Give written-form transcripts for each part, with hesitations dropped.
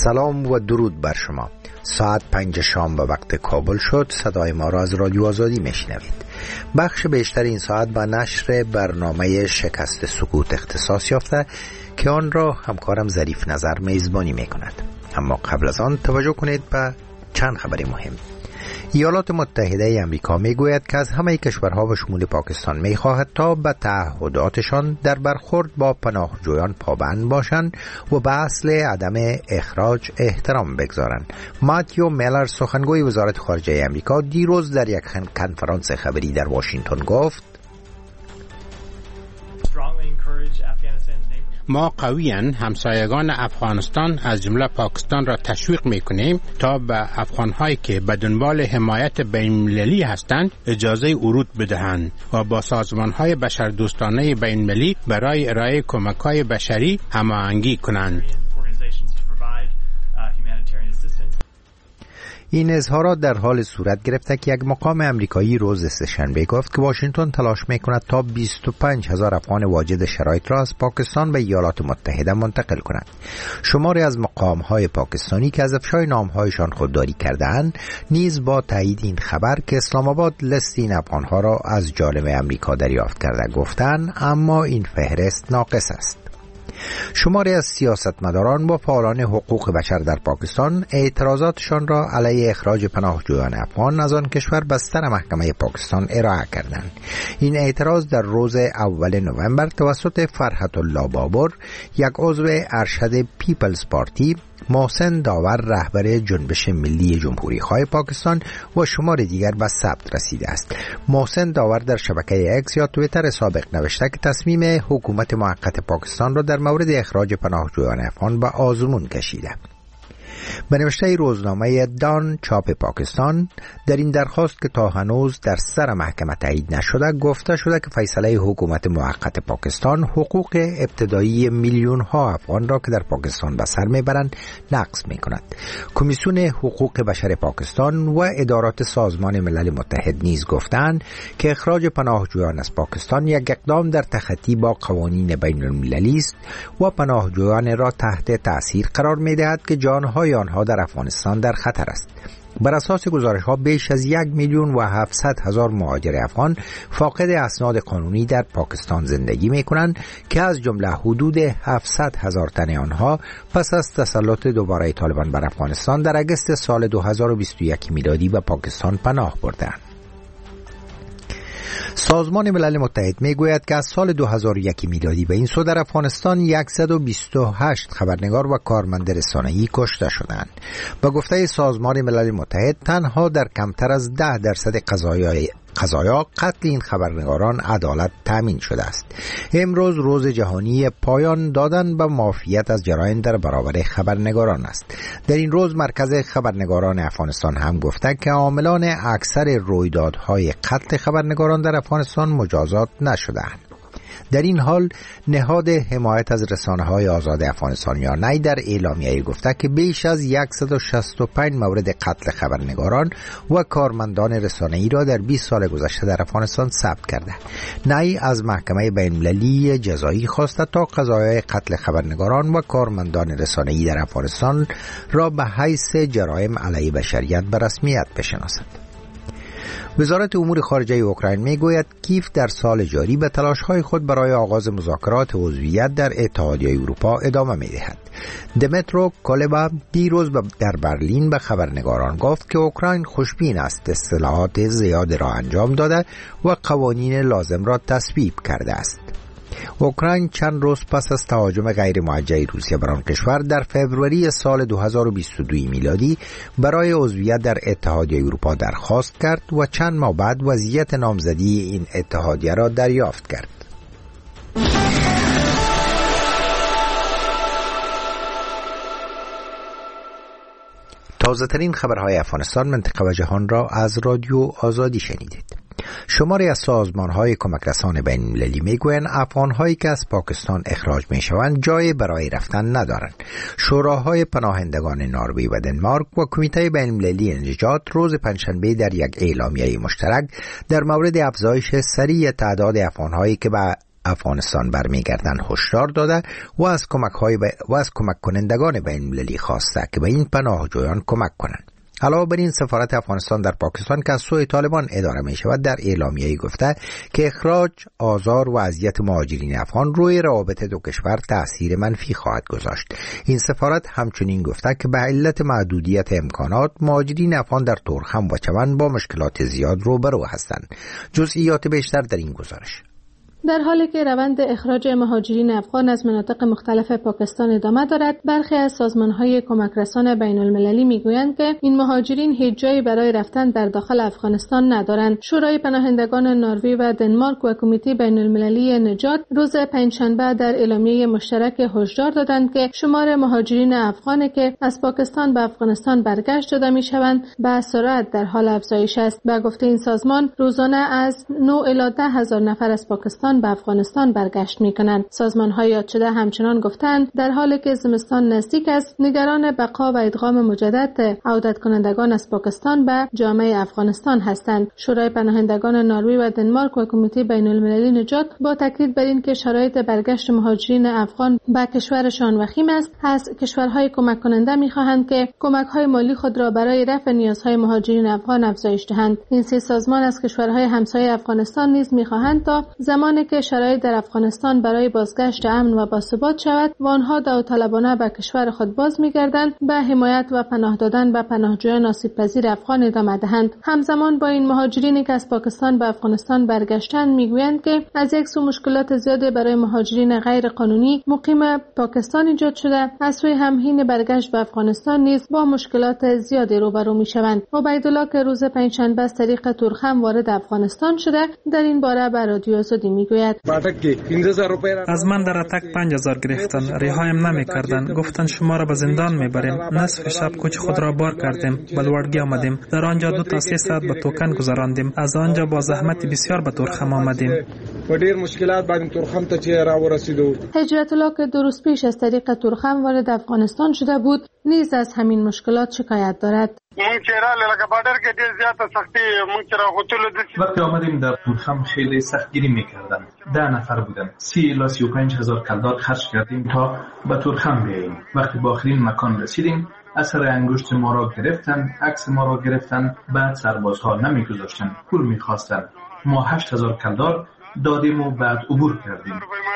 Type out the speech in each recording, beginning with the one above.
سلام و درود بر شما. ساعت 5 شام به وقت کابل شد. صدای ما را از رادیو آزادی میشنوید. بخش بیشتر این ساعت با نشر برنامه شکست سکوت اختصاص یافته که آن را همکارم ظریف نظر میزبانی میکند. اما قبل از آن توجه کنید به چند خبر مهم. ایالات متحده امریکا میگوید که از همه کشورها و شمول پاکستان میخواهد تا به تعهداتشان در برخورد با پناهجویان پابند باشند و به اصل عدم اخراج احترام بگذارند. ماتیو میلر سخنگوی وزارت خارجه امریکا دیروز در یک کنفرانس خبری در واشنگتن گفت: ما قویاً همسایگان افغانستان از جمله پاکستان را تشویق می‌کنیم تا به افغان‌هایی که به دنبال حمایت بین‌المللی هستند اجازه ورود بدهند و با سازمان‌های بشردوستانه بین‌المللی برای ارائه کمک‌های بشری هماهنگی کنند. این اظهارات در حال صورت گرفته که یک مقام امریکایی روز سه‌شنبه گفت که واشنگتن تلاش میکند تا 25,000 افغان واجد شرایط را از پاکستان به ایالات متحده منتقل کند. شماری از مقام‌های پاکستانی که از افشای نام‌هایشان خودداری کرده‌اند نیز با تایید این خبر که اسلام آباد لیست این افغان‌ها را از جانب امریکا دریافت کرده گفتند، اما این فهرست ناقص است. شماری از سیاستمداران و فعالان حقوق بشر در پاکستان اعتراضاتشان را علیه اخراج پناهجویان افغان از آن کشور به سر محکمه پاکستان ارائه کردند. این اعتراض در روز اول نوامبر توسط فرحت الله بابر، یک عضو ارشد پیپلز پارتی، محسن داور رهبر جنبش ملی جمهوری‌خواه پاکستان و شمار دیگر به ثبت رسیده است. محسن داور در شبکه اکس یا توییتر سابق نوشته که تصمیم حکومت موقت پاکستان را در مورد اخراج پناهجویان افغان به آزمون کشیده. به نوشته روزنامه دان چاپ پاکستان، در این درخواست که تا هنوز در سر محکمه تایید نشده گفته شده که فیصله حکومت موقت پاکستان حقوق ابتدایی میلیون ها افغان را که در پاکستان به سر میبرند نقض میکند. کمیسیون حقوق بشر پاکستان و ادارات سازمان ملل متحد نیز گفتند که اخراج پناهجویان از پاکستان یک اقدام در تخطی با قوانین بین المللی است و پناهجویان را تحت تاثیر قرار میدهد که جانهای آنها در افغانستان در خطر است. بر اساس گزارش‌ها بیش از 1,700,000 مهاجر افغان فاقد اسناد قانونی در پاکستان زندگی می‌کنند که از جمله حدود 700,000 تن آنها پس از تسلط دوباره طالبان بر افغانستان در اگست سال 2021 میلادی به پاکستان پناه بردند. سازمان ملل متحد میگوید که از سال 2001 میلادی به این سو در افغانستان 128 خبرنگار و کارمند رسانه‌ای کشته شدند. با گفته سازمان ملل متحد تنها در کمتر از 10% قضایا قتل این خبرنگاران عدالت تامین شده است. امروز روز جهانی پایان دادن به معافیت از جرایم در برابر خبرنگاران است. در این روز مرکز خبرنگاران افغانستان هم گفته که عاملان اکثر رویدادهای قتل خبرنگاران در افغانستان مجازات نشده‌اند. در این حال نهاد حمایت از رسانه‌های آزاد افغانستان یا نی در اعلامیه گفته که بیش از 165 مورد قتل خبرنگاران و کارمندان رسانه‌ای را در 20 سال گذشته در افغانستان ثبت کرده. نی از محکمه بین‌المللی جزایی خواسته تا قضایای قتل خبرنگاران و کارمندان رسانه‌ای در افغانستان را به حیث جرایم علیه بشریت به رسمیت بشناسد. وزارت امور خارجه اوکراین میگوید کیف در سال جاری به تلاش‌های خود برای آغاز مذاکرات عضویت در اتحادیه اروپا ادامه می‌دهد. دمیترو کولبا دیروز در برلین به خبرنگاران گفت که اوکراین خوشبین است، اصلاحات زیاد را انجام داده و قوانین لازم را تصویب کرده است. اوکراین چند روز پس از تهاجم غیر موجه روسیه بر آن کشور در فوریه سال 2022 میلادی برای عضویت در اتحادیه اروپا درخواست کرد و چند ماه بعد وضعیت نامزدی این اتحادیه را دریافت کرد. تازه ترین خبرهای افغانستان، منطقه و جهان را از رادیو آزادی شنیدید. شماری از سازمان‌های کمک رسان بین‌المللی میگویند افغان‌هایی که از پاکستان اخراج میشوند جای برای رفتن ندارند. شوراهای پناهندگان نروژ و دنمارک و کمیته بین‌المللی نجات روز پنجشنبه در یک اعلامیه مشترک در مورد افزایش سریع تعداد افغان‌هایی که به افغانستان برمیگردند هشدار داده و از کمک کنندگان بین المللی خواسته که به این پناهجویان کمک کنند. علاوه بر این سفارت افغانستان در پاکستان که از سوی طالبان اداره می شود در اعلامیه‌ای گفته که اخراج، آزار و اذیت مهاجرین افغان روی روابط دو کشور تأثیر منفی خواهد گذاشت. این سفارت همچنین گفته که به علت محدودیت امکانات مهاجرین افغان در تورخم و چمن با مشکلات زیاد روبرو هستند. جزئیات بیشتر در این گزارش. در حالی که روند اخراج مهاجرین افغان از مناطق مختلف پاکستان ادامه دارد، برخی از سازمان‌های کمکرسان بین‌المللی می‌گویند که این مهاجرین هیچ جایی برای رفتن در داخل افغانستان ندارند. شورای پناهندگان نروژ و دنمارک و کمیته بین‌المللی نجات روز پنجشنبه در اعلامیه مشترک هشدار دادند که شمار مهاجرین افغانی که از پاکستان به افغانستان برگشت داده می‌شوند به سرعت در حال افزایش است. به گفته این سازمان، روزانه از 9 الی 10 هزار نفر از پاکستان به افغانستان برگشت می‌کنند. سازمان‌های یاد شده همچنان گفتند در حالی که زمستان نزدیک است، نگران بقا و ادغام مجدد عودت کنندگان از پاکستان به جامعه افغانستان هستند. شورای پناهندگان نروژ و دنمارک و کمیته بین‌المللی نجات با تاکید بر اینکه شرایط برگشت مهاجرین افغان به کشورشان وخیم است، از کشورهای کمک کننده می‌خواهند که کمک‌های مالی خود را برای رفع نیازهای مهاجرین افغان افزایش دهند. این سه سازمان از کشورهای همسایه افغانستان نیز می‌خواهند تا زمانی که شرایط در افغانستان برای بازگشت امن و باثبات شود و آنها داوطلبانه به کشور خود باز می‌گردند، به حمایت و پناه دادن به پناهجویان آسیب‌پذیر افغان ادامه دهند. همزمان با این مهاجرینی که از پاکستان به افغانستان برگشتند میگویند که از یک سو مشکلات زیادی برای مهاجرین غیر قانونی مقیم پاکستان ایجاد شده، از سوی همهین برگشت به افغانستان نیز با مشکلات زیادی روبرو می‌شوند. عبیدالله که روز پنجشنبه از طریق تورخم وارد افغانستان شده، در این باره به رادیو آزادی میگوید: از من در اتک 5000 گرفتن، رهایم نمی‌کردند. گفتند شما را به زندان میبریم. نصف شب کوچ خود را بار کردیم، به لوړګي آمدیم. در آنجا 2 تا 3 ساعت به توکن گذراندیم. از آنجا با زحمت بسیار به تورخم آمدیم. ډېر مشکلات باندې تورخم ته چې را ورسیدو. هجرت الله که 2 روز پیش از طریق تورخم وارد افغانستان شده بود، نیز از همین مشکلات شکایت دارد. وقتی آمدیم در تورخم خیلی سختگیری میکردن. 10 نفر بودن. 30 الی 35 هزار کلدار خرج کردیم تا به تورخم بیاییم. وقتی به آخرین مکان رسیدیم، اثر انگشت ما را گرفتن، عکس ما را گرفتن، بعد سربازها نمیگذاشتن، پول میخواستن. ما 8000 کلدار دادیم و بعد عبور کردیم.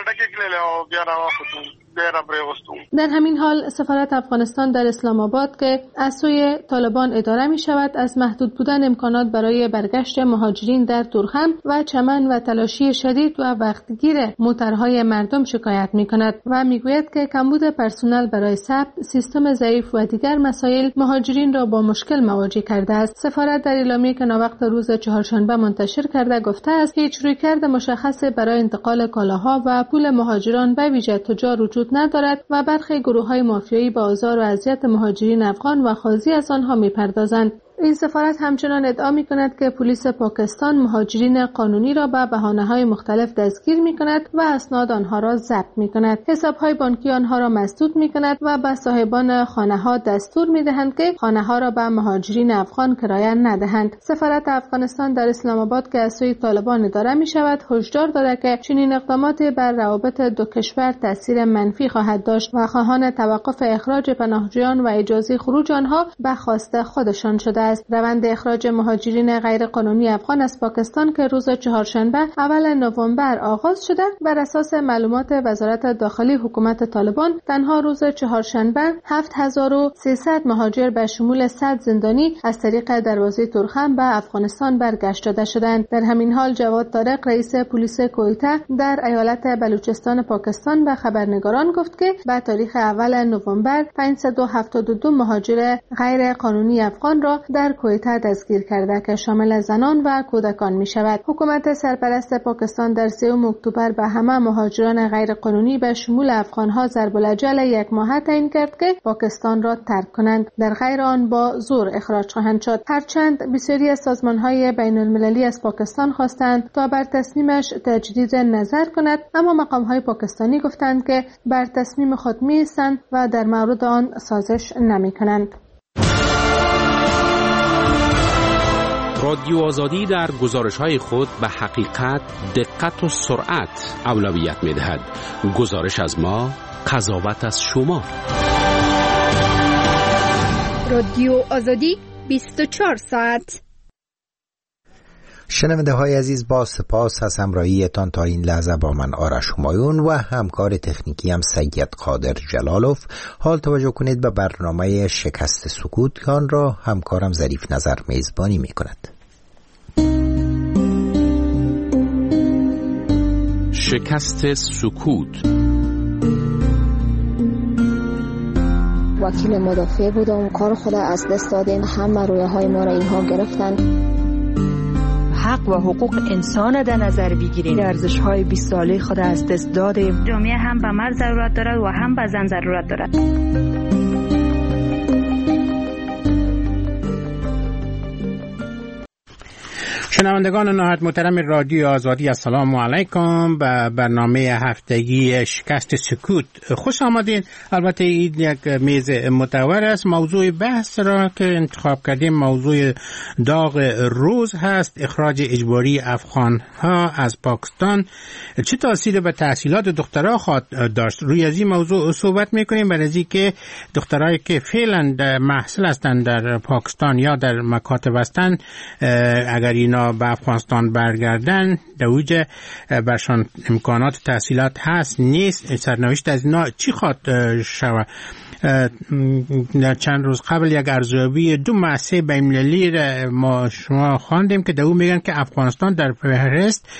در همین حال سفارت افغانستان در اسلام آباد که از سوی طالبان اداره می شود، از محدود بودن امکانات برای برگشت مهاجرین در تورخم و چمن و تلاشی شدید و وقتگیر موترهای مردم شکایت می کند و می گوید که کمبود پرسنل برای ثبت، سیستم ضعیف و دیگر مسائل مهاجرین را با مشکل مواجه کرده است. سفارت در اعلامیه که ناوقت روز چهارشنبه منتشر کرده گفته است هیچ رویکرد مشخص برای انتقال کالاها و پول مهاجران به ویژه تجار وجود ندارد و برخی گروه‌های مافیایی به آزار و اذیت مهاجرین افغان و خاضی از آنها می‌پردازند. این سفارت همچنان ادعا می‌کند که پلیس پاکستان مهاجرین قانونی را به بهانه‌های مختلف دستگیر می‌کند و اسناد آنها را ضبط می‌کند. حساب‌های بانکی آنها را مسدود می‌کند و به صاحبان خانه‌ها دستور می‌دهند که خانه‌ها را به مهاجرین افغان کرایه ندهند. سفارت افغانستان در اسلام آباد که از سوی طالبان اداره می‌شود، هشدار دارد که چنین اقدامات بر روابط دو کشور تأثیر منفی خواهد داشت و خواهان توقف اخراج پناهجویان و اجازه خروج آنها به خواسته خودشان شده. روند اخراج مهاجرین غیرقانونی افغان از پاکستان که روز چهارشنبه اول نوامبر آغاز شده، بر اساس معلومات وزارت داخلی حکومت طالبان تنها روز چهارشنبه 7300 مهاجر به شمول 100 زندانی از طریق دروازه تورخم به افغانستان برگشت داده شدند. در همین حال جواد طارق رئیس پلیس کویته در ایالت بلوچستان پاکستان به خبرنگاران گفت که به تاریخ اول نوامبر 572 مهاجر غیر قانونی افغان را در کویته دستگیر کرده که شامل زنان و کودکان می شود. حکومت سرپرست پاکستان در 3 اکتبر به همه مهاجران غیر قانونی به شمول افغانها ضرب الاجل 1 ماه تعیین کرد که پاکستان را ترک کنند، در غیر آن با زور اخراج خواهند شد. هرچند بسیاری از سازمان‌های بین‌المللی از پاکستان خواستند تا بر تصمیمش تجدید نظر کند، اما مقام‌های پاکستانی گفتند که بر تصمیم خود می‌ایستند و در مورد آن سازش نمی‌کنند. رادیو آزادی در گزارش‌های خود به حقیقت، دقت و سرعت اولویت می‌دهد. گزارش از ما، قضاوت از شما. رادیو آزادی 24 ساعت. شنونده های عزیز، با سپاس از همراهیتان تا این لحظه با من آرش همایون و همکار تکنیکی هم سید قادر جلالوف. حال توجه کنید به برنامه شکست سکوت که آن را همکارم ظریف نظر میزبانی می کند. شکست سکوت. وکیل مدافع بودم، کار خود از دست دادیم، همه رویاهای ما را اینها گرفتن. حق و حقوق انسان در نظر بگیریم. ارزش‌های 20 ساله خود از دست دادیم. جامعه هم به مرد ضرورت دارد و هم به زن ضرورت دارد. شنوندگان نهایت محترم رادیو آزادی، السلام علیکم. به برنامه هفتگی شکست سکوت خوش آمدین. البته این یک میز متور است. موضوع بحث را که انتخاب کردیم موضوع داغ روز هست: اخراج اجباری افغان ها از پاکستان چه تاثیر به تحصیلات دخترها خواهد داشت. روی از این موضوع صحبت میکنیم، برای از اینکه دخترایی که فعلا محصل هستند در پاکستان یا در مکاتب هستند، اگر اینا به افغانستان برگردن در اوج برشان امکانات تحصیلات هست نیست، سرنوشت از اینا چی خواهد شود. چند روز قبل یک ارزیابی 2 مؤسسه بین‌المللی ما شما خواندیم که در اون میگن که افغانستان در فهرست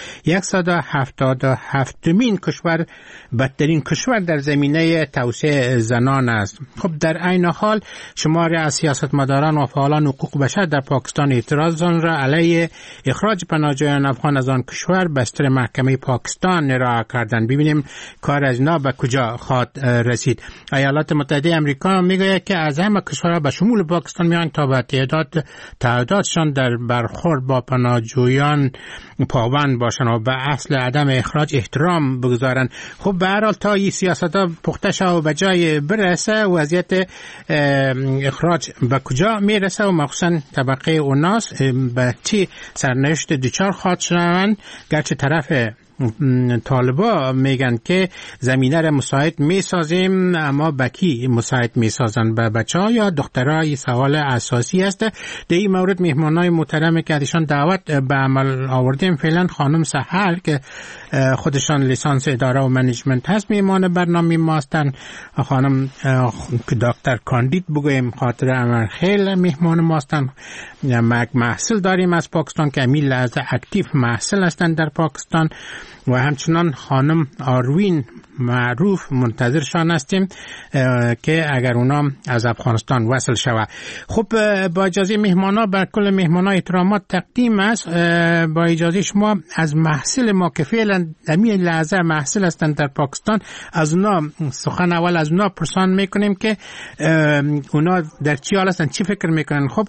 177مین کشور بدترین کشور در زمینه توسعه زنان است. خب در عین حال شماری از سیاستمداران و فعالان حقوق بشر در پاکستان اعتراضان را علیه اخراج پناهجویان افغان از آن کشور بستر محکمه پاکستان ارائه کردند. ببینیم کار از اینا به کجا خواهد رسید. ایالات متحده امریکا میگه که از همه کشورها به شمول پاکستان میان تا به تعدادشان در برخورد با پناهجویان پابند باشن و به اصل عدم اخراج احترام بگذارن. خب به هر حال تا این سیاست‌ها پخته شود و به جای برسه، وضعیت اخراج به کجا میرسه و مخصوصا طبقه اوناس به چی سرنوشت دچار خواهد شوند. گرچه طرف طالبا میگن که زمینه را مساعد میسازیم، اما بکی مساعد میسازن به بچه ها یا دخترها؟ این سوال اساسی است. در این مورد مهمانای محترم که ازشان دعوت به عمل آوردیم فعلا خانم سحر که خودشان لیسانس اداره و منیجمنت هست میهمان برنامه ما هستن، خانم دکتر کاندید بگویم خاطر عمر خیل مهمان ما هستن. محصل داریم از پاکستان که امیل از اکتیو محصل هستن در پاکستان و همچنان خانم آروین معروف منتظرشان هستیم که اگر اونا از افغانستان وصل شود. خب با اجازه مهمانا بر کل مهمانا احترامات تقدیم است. با اجازه شما از محصل ما که فعلا همین لحظه محصل هستند در پاکستان، از اونا سخن اول از اونا پرسان میکنیم که اونا در چی حال هستند، چی فکر میکنن. خب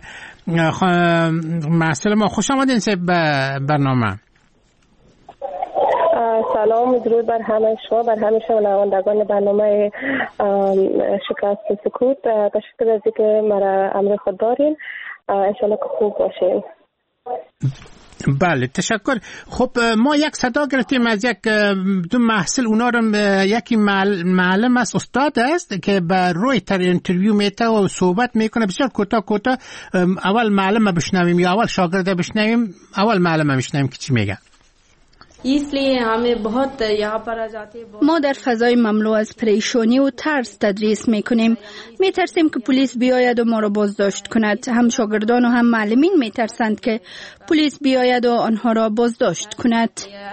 محصل ما خوش آمدین به برنامه. سلام و درود بر همه شما، بر همه شنوندگان برنامه شکست سکوت. تشکر از اینکه مرا امر خود دارین. انشالله که خوب باشین. بله تشکر. خب ما یک صدا گرفتیم از یک دو محصل، اونا رو یکی معلم است، استاد است که به روی تر انترویو میته و صحبت میکنه بسیار کوتاه. اول معلم بشنویم یا اول شاگرد بشنویم؟ اول معلم بشنویم که چی میگه. ما در فضای مملو از پریشانی و ترس تدریس میکنیم. میترسیم که پلیس بیاید و ما را بازداشت کند. هم شاگردان و هم معلمین میترسند که پلیس بیاید و آنها را بازداشت کند.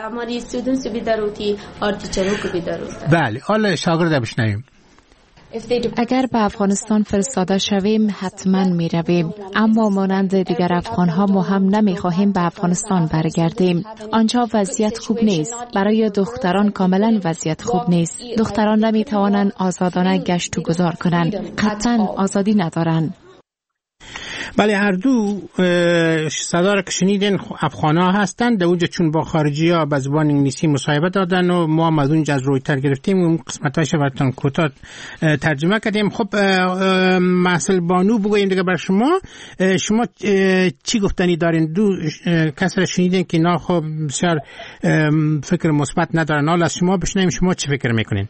بله حالا شاگرد بشنویم. اگر به افغانستان فرستاده شویم حتما می رویم، اما مانند دیگر افغان ها ما هم نمی خواهیم به افغانستان برگردیم. آنجا وضعیت خوب نیست. برای دختران کاملا وضعیت خوب نیست. دختران نمی توانند آزادانه گشت و گذار کنند. قطعا آزادی ندارند. بله، هر دو صدا را که شنیدین افغان‌ها هستند. در اونجا چون با خارجی‌ها به زبان انگلیسی مصاحبه دادن و ما از اونجا از رویتر گرفتیم و اون قسمتاش براتون کوتاه ترجمه کردیم. خب مسئول بانو بگویم دیگه بر شما چی گفتنی دارین؟ دو کس را شنیدین که اینا خب بسیار فکر مثبت ندارن. حالا از شما بشنویم شما چی فکر میکنین؟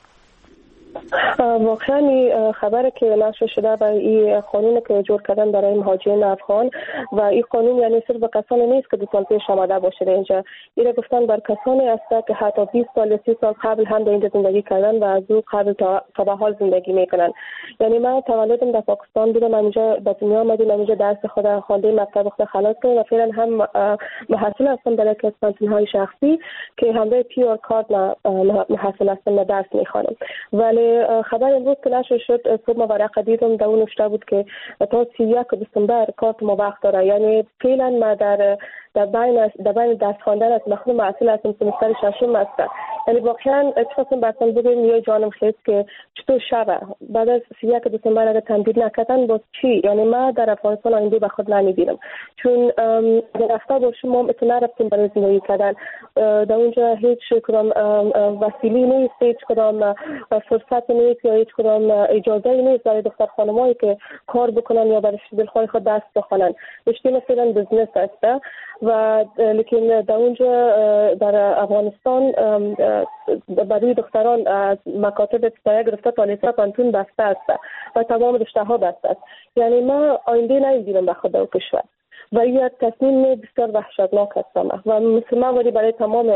واقعا این خبره که نشر شده و این قانونی که جور کردن برای مهاجرین افغان و این قانون یعنی صرف به کسانی نیست که 2 سال پیش آمده باشه اینجا. این گفتن بر کسانی است که حتی 20 سال 30 سال قبل هم در اینجا زندگی کردن و از او قبل تا به حال زندگی میکنن. یعنی من تولدم در پاکستان بودم، اینجا به دنیا آمدیم، اینجا درس خود خواندیم، مکتب خود خلاص کردیم و فعلا هم محصل هستم در کانتین‌های شخصی که همراه پیور کارت محصل هستم، درس میخوانم. ولی خبر امروز که نشر شد صبح ورقه دیدم در اون نوشته بود که تا 31 دسامبر کارت ما وقت داره. یعنی فعلا ما در بین درس خواندن از مخدوم محصل هستم، سمستر ششم هستم. یعنی واقعا اتفاقا برسان بگویم یه جانم خیست که چطور شبه بعد از 31 دسامبر اگر تمدید نکردن باز چی؟ یعنی ما در افغانستان آینده به خود نمیبینم، چون در رفته باشیم ما اتنا رفتیم برای زندگی کردن. در اونجا هیچ کدام وسیله نیست، هیچ کدام فرصت نیست یا هیچ کدام اجازه نیست برای دختر خانمایی که کار بکنن یا برای دلخواه خود درس بخونن. رشته مثلا بزنس است و لیکن در اونجا در افغانستان برای دختران از مکاتب ابتدایی گرفته تا لیسانس پانتون بسته است و تمام رشته ها بسته است. یعنی ما آینده نمی‌بینیم به خود در کشور و این تصمیم بسیار وحشتناک است و مثل ولی برای تمام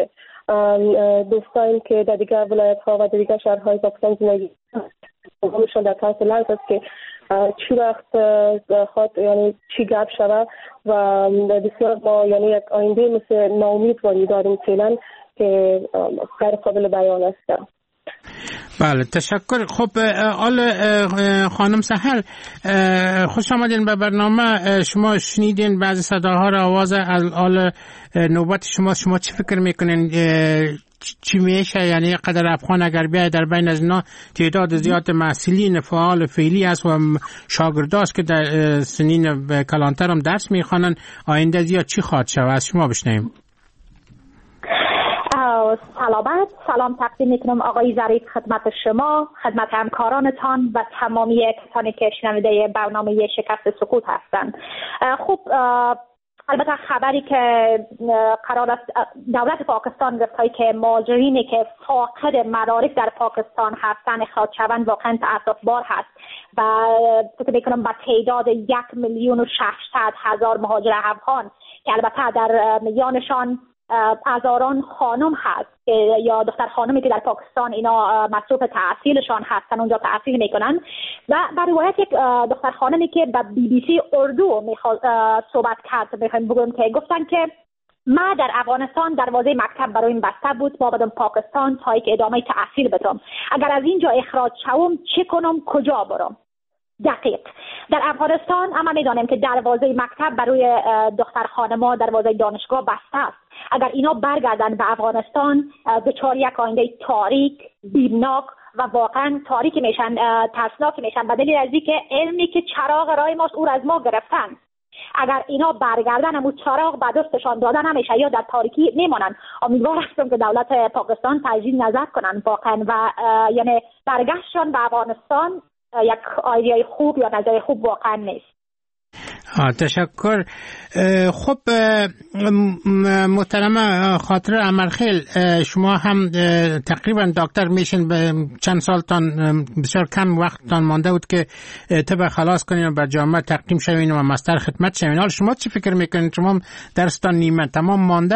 دوستان که در دیگر ولایت ها و در دیگر شهرهای پاکستان زندگی همشون در طرف لحظ است که چی وقت خواهد یعنی چی گپ شود و بسیار ما یعنی یک آینده مثل ناامیدواری داریم فعلا که غیر قابل بیان است. بله تشکر. خب خانم سحر خوش آمدین به برنامه. شما شنیدین بعضی صداها را، آواز آل نوبت شما چی فکر میکنین چی میشه؟ یعنی قدر افغان اگر بیاید در بین از اینا تعداد زیاد محصلین فعال فعلی است و شاگرداست که در سنین کلانتر هم درس میخوانن، آینده زیاد چی خواهد شود؟ از شما بشنویم. سلام تقدیم میکنم آقای ظریف خدمت شما، خدمت همکارانتان و تمامی کسانی که شنونده برنامه شکست سکوت هستند. خب البته خبری که قرار است دولت پاکستان گفته که مهاجرینی که فاقد مدارک در پاکستان هستند اخراج شوند واقعا تأسف‌بار هست و فکر میکنم به تعداد 1,600,000 مهاجر افغان که البته در میانشان هزاران خانم هست یا دختر خانمی که در پاکستان اینا مصروف تحصیلشان هستن اونجا تحصیل میکنن و بر روایت یک دختر خانمی که به BBC اردو صحبت کرد میخوایم بگم که گفتن که ما در افغانستان دروازه مکتب برای این بسته بود، ما بدم پاکستان تا که ادامه تحصیل بدم، اگر از اینجا اخراج شوم چه کنم، کجا برم؟ دقیق در افغانستان اما میدانیم که دروازه مکتب برای دختر خانم‌ها دروازه دانشگاه بسته است. اگر اینا برگردن به افغانستان دچار یک آینده تاریک، بیمناک و واقعا تاریک میشن، ترسناک میشن به دلیل از اینکه علمی که چراغ راه ماست او را از ما گرفتن. اگر اینا برگردن همون چراغ به دستشان دادن نمیشه یا در تاریکی میمانن. امیدوار هستم که دولت پاکستان تجدید نظر کنن واقعا و یعنی برگشتشان به افغانستان یک آیدیای خوب یا نظر خوب واقعا نیست. تشکر. خب محترمه خاطر امرخیل، شما هم تقریبا دکتر میشین، به چند سالتان بسیار کم وقتتان مانده بود که طب خلاص کنین و بر جامعه تقدیم شوین و مستر خدمت شوین. حال شما چی فکر میکنین؟ شما درستان نیمه تمام مانده؟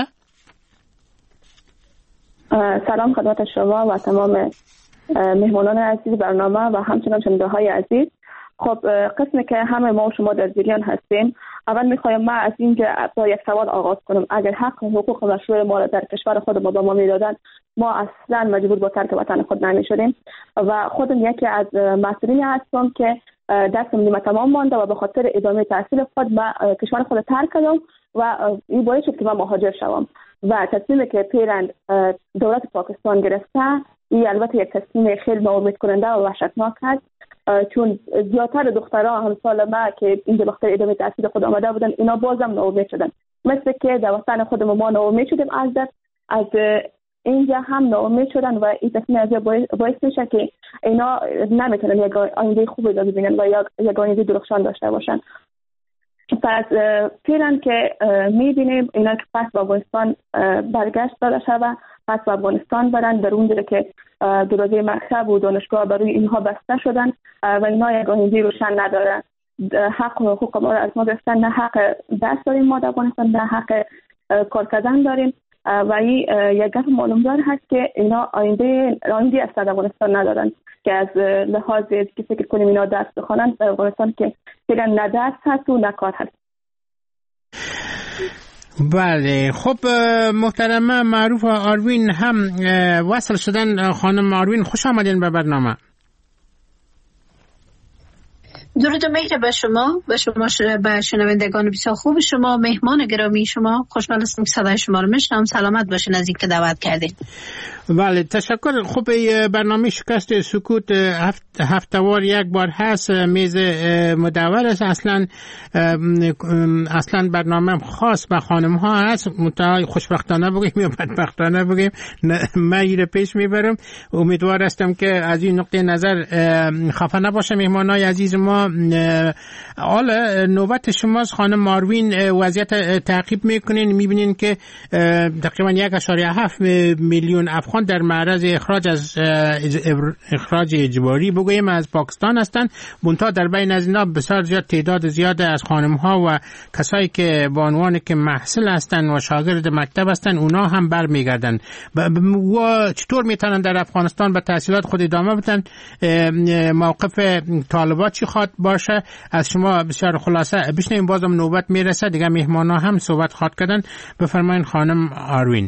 سلام خدمت شما و تمام مهمانان عزیز برنامه و همچنان شنونده های عزیز. خب قسمی که همه ما و شما در جریان هستیم، اول میخوایم ما از اینجا با یک سوال آغاز کنم. اگر حق و حقوق مشروع ما را در کشور خود ما به ما میدادن، ما اصلا مجبور به ترک وطن خود نمیشدیم و خودم یکی از مسئولین هستم که درسم نیمه تمام مانده و به خاطر ادامه تحصیل خود ما کشور خود ترک کردم و این باعث شد که من مهاجر شوم و تصمیمی که پیرن دولت پاکستان گرفته این البته یک تصمیم خیلی ناامید کننده و وحشتناک است چون زیادتر دختران همسال ما که اینجا بخاطر ادامه تحصیل خود آمده بودن اینا بازم ناامید شدن، مثل که در وطن خودمون ما ناامید شدیم از اینجا هم ناامید شدن و این تصمیم از باعث میشه که اینا نمیتونن یک آینده خوبی را ببینن و یک آینده درخشان داشته باشن. پس فعلا که میبینیم اینا که پس به افغانستان برگشت داده شده، پس به افغانستان برن، در اونجا که دروازه مکتب و دانشگاه برای اینها بسته شدن و اینا یک آینده روشن ندارن. حق و حقوق ما را از ما گرفتن، نه حق درس داریم ما در افغانستان، نه حق کار کردن داریم و این یک گپ معلومدار هست که اینا آینده از افغانستان ندارن که از لحاظ که فکر کنیم اینا درس بخوانن در افغانستان که فعلا نه درس هست و نه کار هست. بله خب محترمه معروف آروین هم وصل شدن. خانم آروین خوش آمدین به برنامه. درود و مهر به شما به شنوندگان بسیار خوب شما، مهمان گرامی شما. خوشحال هستم که صدای شما رو میشنوم. سلامت باشین از اینکه دعوت کردین. بله تشکر. خب برنامه شکست سکوت هفته‌وار یک بار هست، میز مدور است. اصلا برنامه خاص به خانم ها هست، خوشبختانه بگیم یا بدبختانه بگیم من ایره پیش میبرم. امیدوار هستم که از این نقطه نظر خفه نباشه مهمانای عزیز ما. حالا نوبت شماست خانم آروین. وضعیت تعقیب میکنین، میبینین که تقریبا 1.7 میلیون افغان در معرض اخراج اجباری بگوییم از پاکستان هستند. منتها در بین از اینا بسیار زیاد تعداد زیاد از خانم ها و کسایی که به عنوان که محصل هستند و شاگرد مکتب هستند اونا هم برمیگردن. و چطور میتونن در افغانستان به تحصیلات خود ادامه بدن؟ موقف طالبات چی خواد باشه؟ از شما بسیار خلاصه بشنویم، بازم نوبت میرسه دیگه مهمانا هم صحبت خواد کردن. بفرمایین خانم آروین.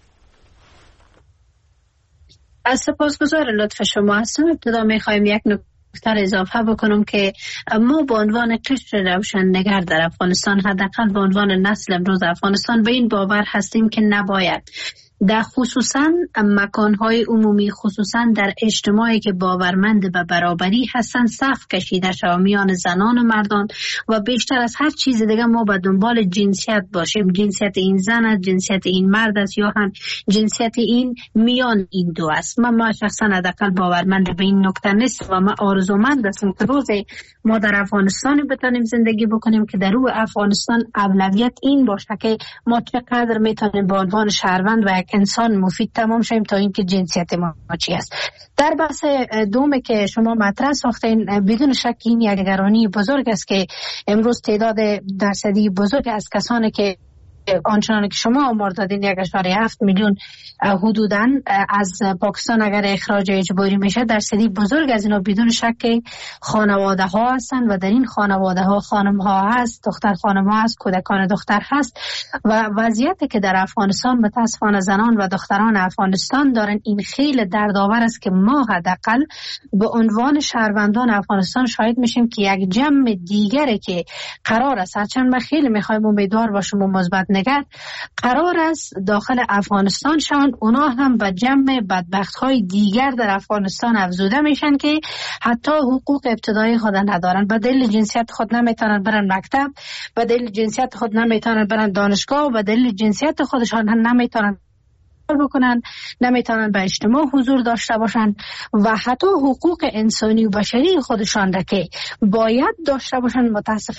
از سپاسگزار لطف شما هستم. ابتدا میخوایم یک نکته اضافه بکنم که ما به عنوان قشر روشنگر در افغانستان، حداقل به عنوان نسل امروز افغانستان، به این باور هستیم که نباید در خصوصا مکانهای عمومی، خصوصا در اجتماعی که باورمند به برابری هستند، صف کشیده شود میان زنان و مردان و بیشتر از هر چیز دیگه ما به دنبال جنسیت باشیم. جنسیت این زن است، جنسیت این مرد است یا هم جنسیت این میان این دو است. ما شخصا حداقل باورمند به این نکته نیست و ما آرزومند هستم که روز ما در افغانستان بتونیم زندگی بکنیم که در روی افغانستان اولویت این باشه که ما چقدر میتونیم به عنوان شهروند و یک انسان مفید تمام شیم تا اینکه جنسیت ما چی است. در بحث دوم که شما مطرح ساختین، بدون شک این یک نگرانی بزرگ است که امروز تعداد درصدی بزرگ از کسانی که آنچنان که شما آمار دادین 1.7 میلیون حدوداً از پاکستان اگر اخراج اجباری میشه، درصدی بزرگ از اینا بدون شک خانواده ها هستند و در این خانواده ها خانم ها هست، دختر خانم ها هست، کودکان دختر هست و وضعیتی که در افغانستان متاسفانه زنان و دختران افغانستان دارن این خیلی دردآور است که ما حداقل به عنوان شهروندان افغانستان شاهد میشیم که یک جمع دیگری که قرار است، هرچند ما خیلی میخوایم امیدوار باشیم و مثبت نگرد، قرار است داخل افغانستان شان اونا هم به جمع بدبخت‌های دیگر در افغانستان افزوده میشن که حتی حقوق ابتدایی خود ندارن، به دلیل جنسیت خود نمیتونن برن مکتب، به دلیل جنسیت خود نمیتونن برن دانشگاه، به دلیل جنسیت خودشان هم نمیتونن بکنن، نمیتونن به اجتماع حضور داشته باشن و حتی حقوق انسانی و بشری خودشان را که باید داشته باشن متاسف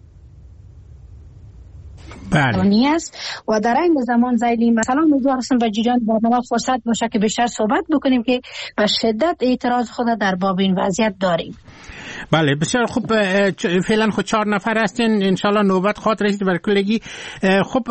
بله. است و در این زمان زیلی مثلا امیدوار هستم به جریان برنامه فرصت باشه که بیشتر صحبت بکنیم که به شدت اعتراض خود در باب این وضعیت داریم. بله بسیار خوب. فعلا خود 4 نفر هستین، انشالله نوبت خواهد رسید بر کلگی. خب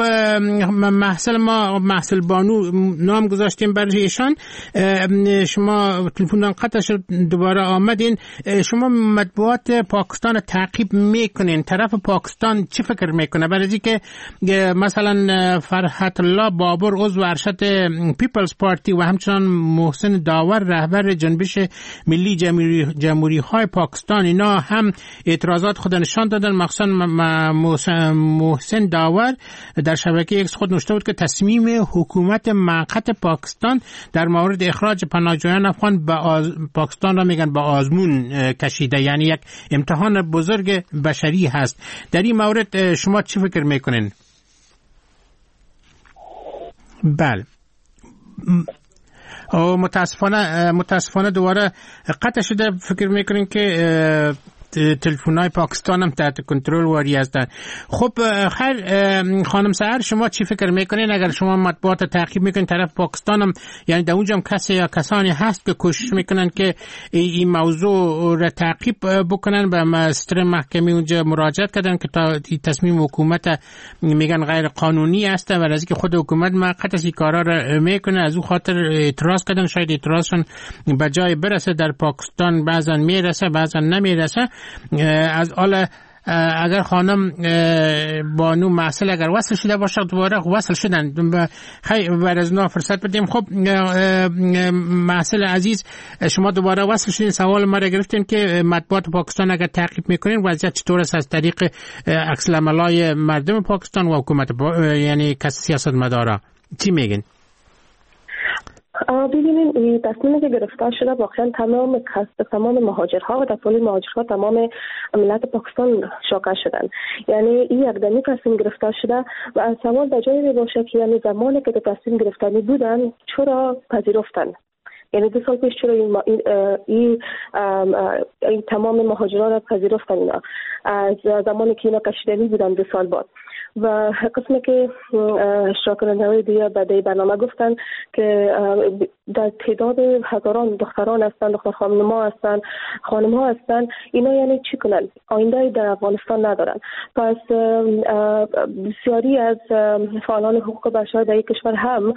محصل بانو نام گذاشتیم برای ایشان. شما تلفن قطع شد دوباره آمدین. شما مطبوعات پاکستان تعقیب میکنین، طرف پاکستان چی فکر میکنه؟ برای که مثلا فرحت الله بابر عضو ارشد پیپلز پارتی و همچنان محسن داور رهبر جنبش ملی جمهوری های پاکستان، اینا هم اعتراضات خود نشان دادن. مخصوصا محسن داور در شبکه ایکس خود نوشته بود که تصمیم حکومت موقت پاکستان در مورد اخراج پناهجویان افغان پاکستان را میگن به آزمون کشیده، یعنی یک امتحان بزرگ بشری هست. در این مورد شما چی فکر میکنین؟ بله، متاسفانه دوباره قطع شده. فکر میکنین که تلفن‌های پاکستان هم تحت کنترل واری هستند. خب خیر خانم سحر، شما چی فکر میکنین اگر شما مطبوعات تعقیب میکنین طرف پاکستان هم، یعنی در اونجا هم کسی یا کسانی هست که کوشش میکنن که این موضوع را تعقیب بکنن، به مستر محکمه اونجا مراجعت کردن که تا تصمیم حکومت میگن غیر قانونی است و از اینکه خود حکومت موقت از این کارا را میکنه از اون خاطر اعتراض کردن. شاید اعتراضشون به جای برسه. در پاکستان بعضا میرسه بعضا نمیرسه. از حالا اگر خانم بانو محصل اگر وصل شده باشه دوباره وصل شدن، خیلی بر از نو فرصت بدیم. خب محصل عزیز، شما دوباره وصل شدین. سوال ما را گرفتین که مطبوعات پاکستان اگر تعقیب میکنین وضعیت چطور است از طریق عکس العملای مردم پاکستان و حکومت یعنی سیاست مدارا، چی میگین؟ ببینید این تصمیمی که گرفته شده واقعا تمام مهاجرها و طول مهاجرها تمام ملت پاکستان شاکر شدن. یعنی این یک دمی تصمیم گرفته شده و سوال در جایی باشه که یعنی زمانی که تصمیم گرفتنی بودن چرا پذیرفتن؟ یعنی 2 سال پیش چرا این تمام مهاجران را پذیرفتن اینا از زمانی که اینا کشیدنی بودن 2 سال بعد. و قسمی که اشتراک کننده‌های دیگه بعد برنامه گفتن که در تعداد هزاران دختران هستن، دختر خانم‌ها هستن، خانم‌ها هستن، اینا یعنی چی کنن؟ آینده در افغانستان ندارن. پس بسیاری از فعالان حقوق بشر در این کشور هم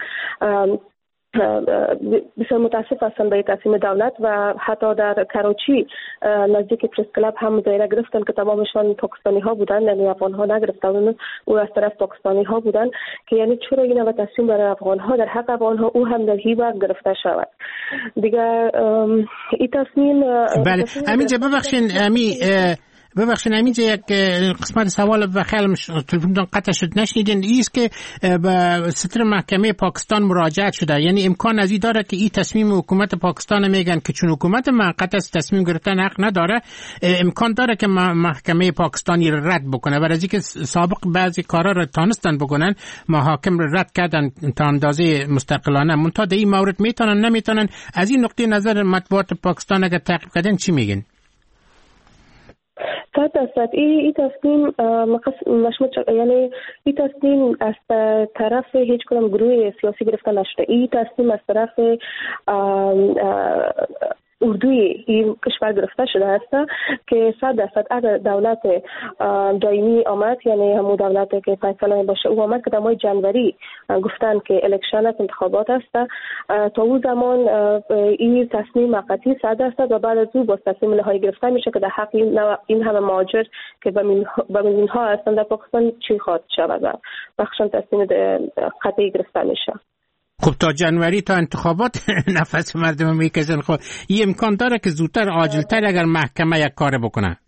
بسیار متاسف هستند به تصمیم دولت و حتی در کراچی نزدیک پرس کلاب هم دایره گرفتن که تمامشان پاکستانی ها بودن، یعنی افغان ها نگرفتن، او از طرف پاکستانی ها بودن که یعنی چرا این و تصمیم برای افغان ها در حق افغان ها او هم در هیبت گرفته شود دیگه. این تصمیم بله همینجا ببخشید همینجا یک قسمت سوال بخیالم تلفنتون قطع شد نشنیدین. ایست که به ستر محکمه پاکستان مراجعت شده، یعنی امکان از این داره که این تصمیم حکومت پاکستان میگن که چون حکومت موقت است تصمیم گرفتن حق نداره، امکان داره که محکمه پاکستانی رد بکنه. برای اینکه سابق بعضی کارا رو تانستن بکنن محاکم رد کردن تا اندازه مستقلانه، منتها در این مورد میتونن نمیتونن. از این نقطه نظر مطبوعات پاکستان اگر تعقیب کردن چی میگن؟ 100% این تصمیم یعنی این تصمیم از طرف هیچ کدام گروه سیاسی گرفته نشده. این تصمیم از طرف اردوی این کشور گرفته شده است که 100% اگر دولت دائمی آمد، یعنی همون دولتی که فیصله باشه او آمد که در ماه جنوری گفتن که الکشن است، انتخابات است، تا اون زمان این تصمیم موقتی 100% و بعد از او با تصمیم نهایی گرفته میشه که در حق این همه مهاجر که به میلیون ها هستند در پاکستان چی خواهد شود و بخشن تصمیم قطعی گرفته میشه. خب تا جنوری تا انتخابات نفس مردم میکشن. خب این امکان داره که زودتر عاجلتر اگر محکمه یک کار بکنه؟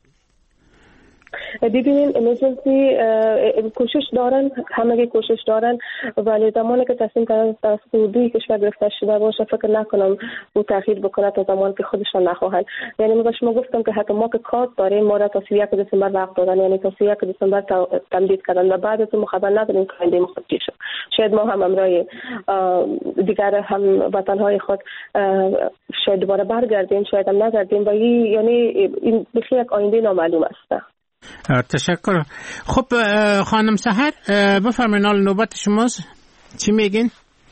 ببینین امرجنسی کوشش دارن، همه کوشش دارن، ولی زمانی که تصمیم توسط اردوی کشور گرفته شده باشه فکر نکنم او تأخیر بکنه تا زمانی که خودشان نخواهند. یعنی من به شما گفتم که حتی ما که کار داریم، ما را تا 31 دسامبر وقت دادن، یعنی تا 31 دسامبر تمدید کردن و بعد از اون خبر نداریم که آینده ما خود چی شد. شاید ما هم امرای دیگر هم وطنهای خود شاید دوباره برگردیم، شاید هم نگردیم و یعنی این بخیر یک آینده نامعلوم است. تشکر. خب خانم سحر بفرمایید نوبت شماست، چی میگین؟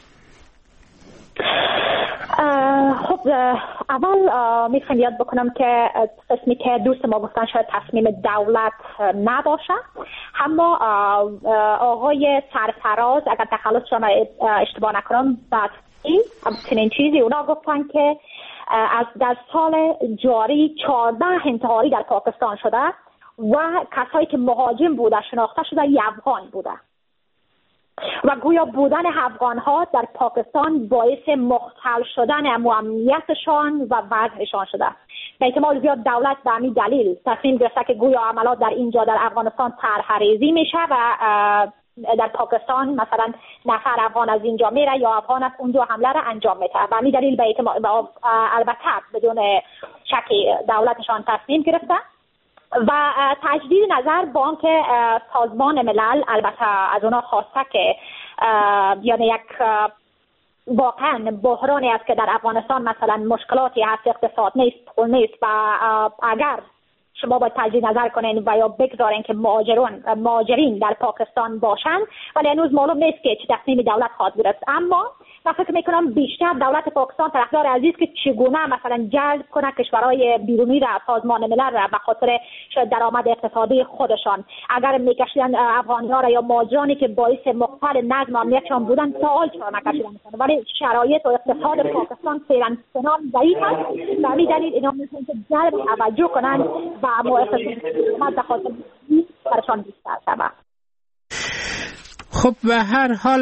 خب اول میخوام یاد بکنم که قسمی که دوست ما گفتن شاید تصمیم دولت نباشه، اما آقای سرفراز اگر تخلصشان اشتباه نکنم بعد چنین چیزی اونا گفتن که در سال جاری 14 انتحاری در پاکستان شده و کسایی که مهاجم بوده شناخته شده افغان بوده. و گویا بودن افغان‌ها در پاکستان باعث مختل شدن امنیتشان و وضعشان شده. به احتمال زیاد دولت به همین دلیل تصمیم گرفته که گویا عملات در اینجا در افغانستان طرح‌ریزی میشه و در پاکستان مثلا نفر افغان از اینجا میره یا افغان از اونجا حمله را انجام میده. به همین دلیل به احتمال البته بدون شک دولتشان تصمیم گرفته و تجدید نظر با آنکه سازمان ملل البته از اونا خواسته که یعنی یک واقعا بحرانی است که در افغانستان مثلا مشکلاتی هست، اقتصاد نیست، پول نیست و اگر شما باید تجدید نظر کنین و یا بگذارین که مهاجرین در پاکستان باشن، ولی هنوز معلوم نیست که چه تصمیمی دولت خواهد گرفت. اما من فکر میکنم بیشتر دولت پاکستان طرفدار عزیز که چگونه مثلا جلب کنه کشورهای بیرونی را، سازمان ملل را به خاطر شاید درآمد اقتصادی خودشان. اگر میکشیدن افغانی‌ها را یا مهاجرانی که باعث مختل نظم و امنیتشان بودن سوال چرا نکشیدن، ولی شرایط و اقتصاد پاکستان فعلا ضعیف است و همین دلیل اینا میتونن جلب توجه کنن و مؤسسات به خاطر برشان بیشتر شود. خب به هر حال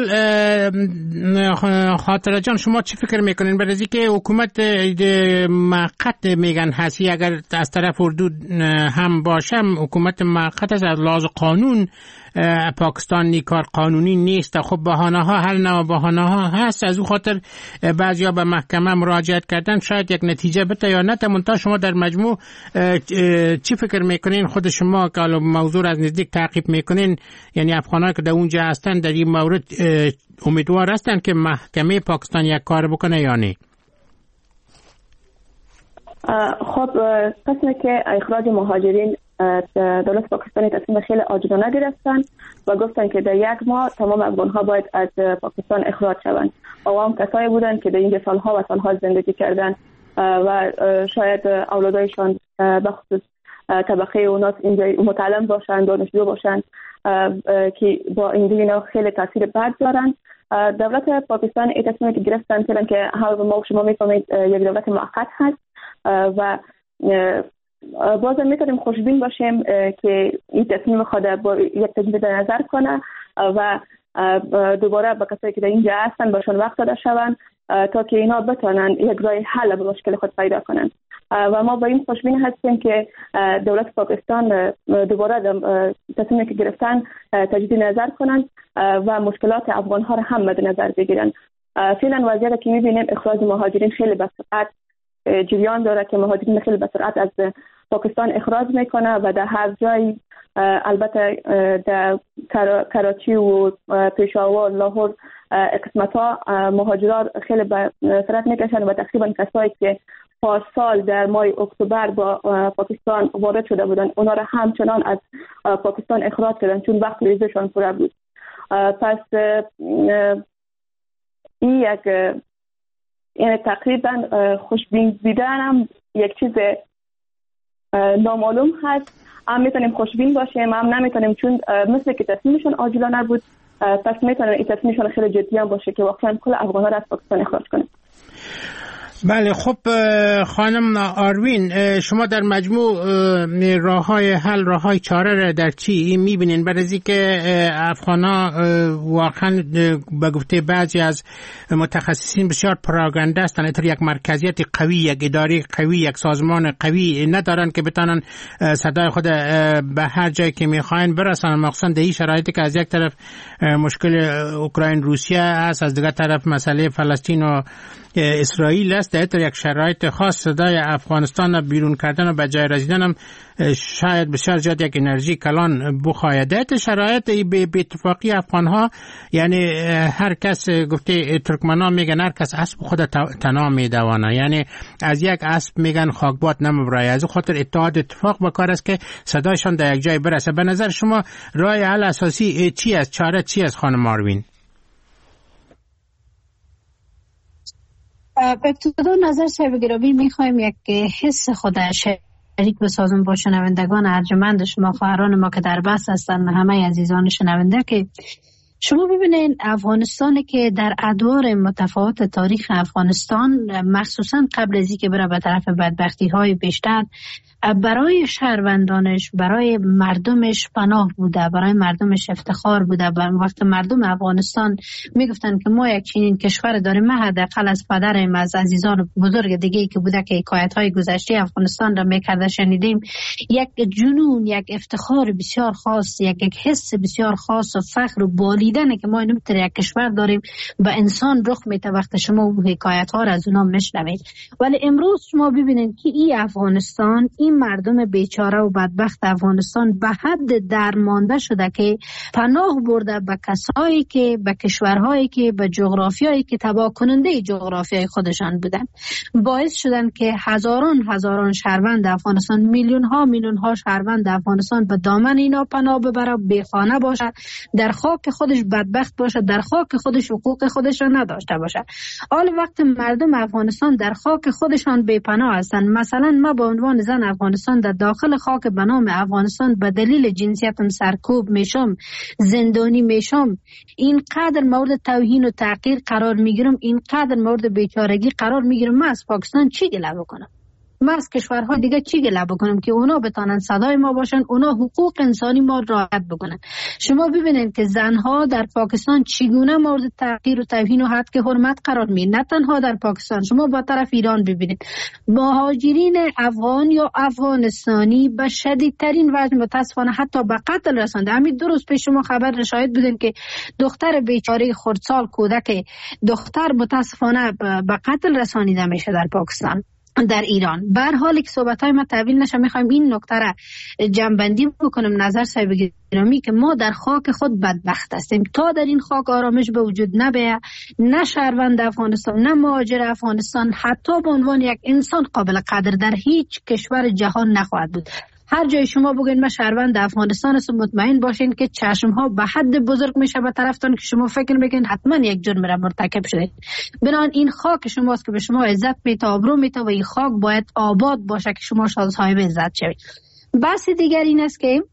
خاطره جان شما چی فکر میکنین برای اینکه حکومت موقت میگن هستی اگر از طرف اردو هم باشم حکومت موقت است از لحاظ قانون پاکستان کار قانونی نیست. خب بهانه ها هر نوع بهانه ها هست، از اون خاطر بعضیا به محکمه مراجعت کردن شاید یک نتیجه بده یا نه. منتها شما در مجموع چی فکر میکنین خود شما که موضوع از نزدیک تعقیب میکنین، یعنی افغانایی که در اونجا هستن در این مورد امیدوار هستن که محکمه پاکستان یک کار بکنه یا نه؟ خب قسمه که اخراج مهاجرین دولت پاکستانی تصمیم خیلی عاجلانه گرفتن و گفتن که در 1 ماه تمام افغان‌ها باید از پاکستان اخراج شوند. هم کسایی بودن که در اینجا سالها و سالها زندگی کردن و شاید اولادایشان به خصوص طبقه اوناس اینجا متعلم باشن، دانشجو باشن که با اینا خیلی تاثیر بد دارن. دولت پاکستان این تصمیمی که گرفتن چون که ما شما میفهمید یک دولت موقت هست و بازم میتونیم خوشبین باشیم که این تصمیم خود با یک تجدید نظر کنه و دوباره به کسایی که در اینجا هستن باشون وقت داده شوند تا که اینا بتونن یک راه حل به مشکل خود پیدا کنن و ما با این خوشبین هستیم که دولت پاکستان دوباره تصمیمی که گرفتن تجدید نظر کنن و مشکلات افغان ها را هم مد نظر بگیرن. فعلا وضعیتی که میبینیم اخراج مهاجرین خیلی به سرعت جریان داره که مهاجرین خیلی به سرعت از پاکستان اخراج میکنه و در هر جای البته در کراچی و پشاور لاهور قسمت‌ها مهاجران خیلی به سرعت میکشن و تقریبا کسایی که پارسال در ماه اکتبر با پاکستان وارد شده بودن اونا را همچنان از پاکستان اخراج کردن چون وقت ویزاشون پره بود. پس این یعنی تقریبا خوشبین دیدنم یک چیز نامعلوم هست. هم میتونیم خوشبین باشیم هم نمیتونیم چون مثل که تصمیمشون عاجلانه بود پس میتونیم این تصمیمشون خیلی جدی هم باشه که واقعا کل افغان‌ها را از پاکستان اخراج کنیم. بله خب خانم آروین شما در مجموع راه‌های حل راه‌های چاره را در چی می‌بینین؟ برای اینکه افغان‌ها واقعا به گفته بعضی از متخصصین بسیار پراگنده هستند، اینطور یک مرکزیت قوی، یک اداره قوی، یک سازمان قوی ندارن که بتونن صدای خود به هر جایی که می‌خواین برسونن، مخصوصا در این شرایطی که از یک طرف مشکل اوکراین روسیه است، از دیگر طرف مسئله فلسطین و اسرائیل است. در یک شرایط خاص صدای افغانستان بیرون کردن و به جای رسیدن هم شاید بسیار زیاد یک انرژی کلان بخواید. شرایط به اتفاقی افغانها یعنی هر کس گفته ترکمنا میگن هر کس اسب خود تنها میدوانه، یعنی از یک اسب میگن خاکبات نمیبرای. از خاطر اتفاق بکار است که صدایشان در یک جای برسه. به نظر شما راه حل اساسی چی است؟ چاره چی است خانم آروین؟ به ابتدا نظر صاحب گرامی میخوایم یک حس خود شریک بسازم با شنوندگان ارجمند شما خواهران ما که در بحث هستند، همه عزیزان شنونده، که شما ببینید افغانستان که در ادوار متفاوت تاریخ افغانستان مخصوصا قبل از اینکه بره به طرف بدبختی های بیشتر برای شهروندانش، برای مردمش پناه بوده، برای مردمش افتخار بوده. وقت مردم افغانستان میگفتن که ما یک چنین کشور داریم، ما حداقل از پدرم، از عزیزان بزرگ دیگه که بوده که حکایت‌های گذشته افغانستان را میکرده شنیدیم، یک جنون، یک افتخار بسیار خاص، یک حس بسیار خاص و فخر و بالیدن که ما اینطور یک کشور داریم و انسان رخ میده وقت شما اون حکایت‌ها را از اونا میشنوید. ولی امروز شما ببینید که این افغانستان، این مردم بیچاره و بدبخت افغانستان به حد درمانده شده که پناه برده به کسایی که، به کشورهایی که، به جغرافیایی که تباه کننده جغرافیای خودشان بودن، باعث شدن که هزاران شهروند افغانستان، میلیون ها شهروند افغانستان به دامن اینا پناه ببره، بیخانه باشه، در خاک خودش بدبخت باشه، در خاک خودش حقوق خودش را نداشته باشه. حال وقت مردم افغانستان در خاک خودشان بی‌پناه هستند، مثلا ما به عنوان زن افغانستان در داخل خاک به نام افغانستان به دلیل جنسیتم سرکوب میشم، زندانی میشم، اینقدر مورد توهین و تحقیر قرار میگیرم، اینقدر مورد بیچارگی قرار میگیرم، من از پاکستان چی گله بکنم؟ ما از کشورها دیگه چی گله بکنم که اونا بتانن صدای ما باشن، اونا حقوق انسانی ما رعایت بکنن؟ شما ببینید که زنها در پاکستان چگونه مورد تحقیر و توهین و حد که حرمت قرار می، نه تنها در پاکستان، شما با طرف ایران ببینید مهاجرین افغان یا افغانستانی به شدیدترین وجه متاسفانه حتی به قتل رسانده. همین دو روز پیش شما خبر شاهد بودین که دختر بیچاره خردسال، کودک دختر متاسفانه به قتل رسانیده میشه در پاکستان، در ایران. به هر حال که صحبت‌های ما طویل نشه، می‌خوایم این نکته را جنبندی بکنم نظر صاحب گرامی که ما در خاک خود بدبخت هستیم. تا در این خاک آرامش به وجود نبیه، نه شهروند افغانستان، نه مهاجر افغانستان حتی به عنوان یک انسان قابل قدر در هیچ کشور جهان نخواهد بود. هر جای شما بگین ما شهروند افغانستان است، مطمئن باشین که چشم ها به حد بزرگ میشه به طرفتان که شما فکر میکنین حتما یک جرم را مرتکب شدید. بنان این خاک شماست که به شما عزت میده، آبرو میده و این خاک باید آباد باشه که شما صاحب عزت شوید. بحث دیگر این است که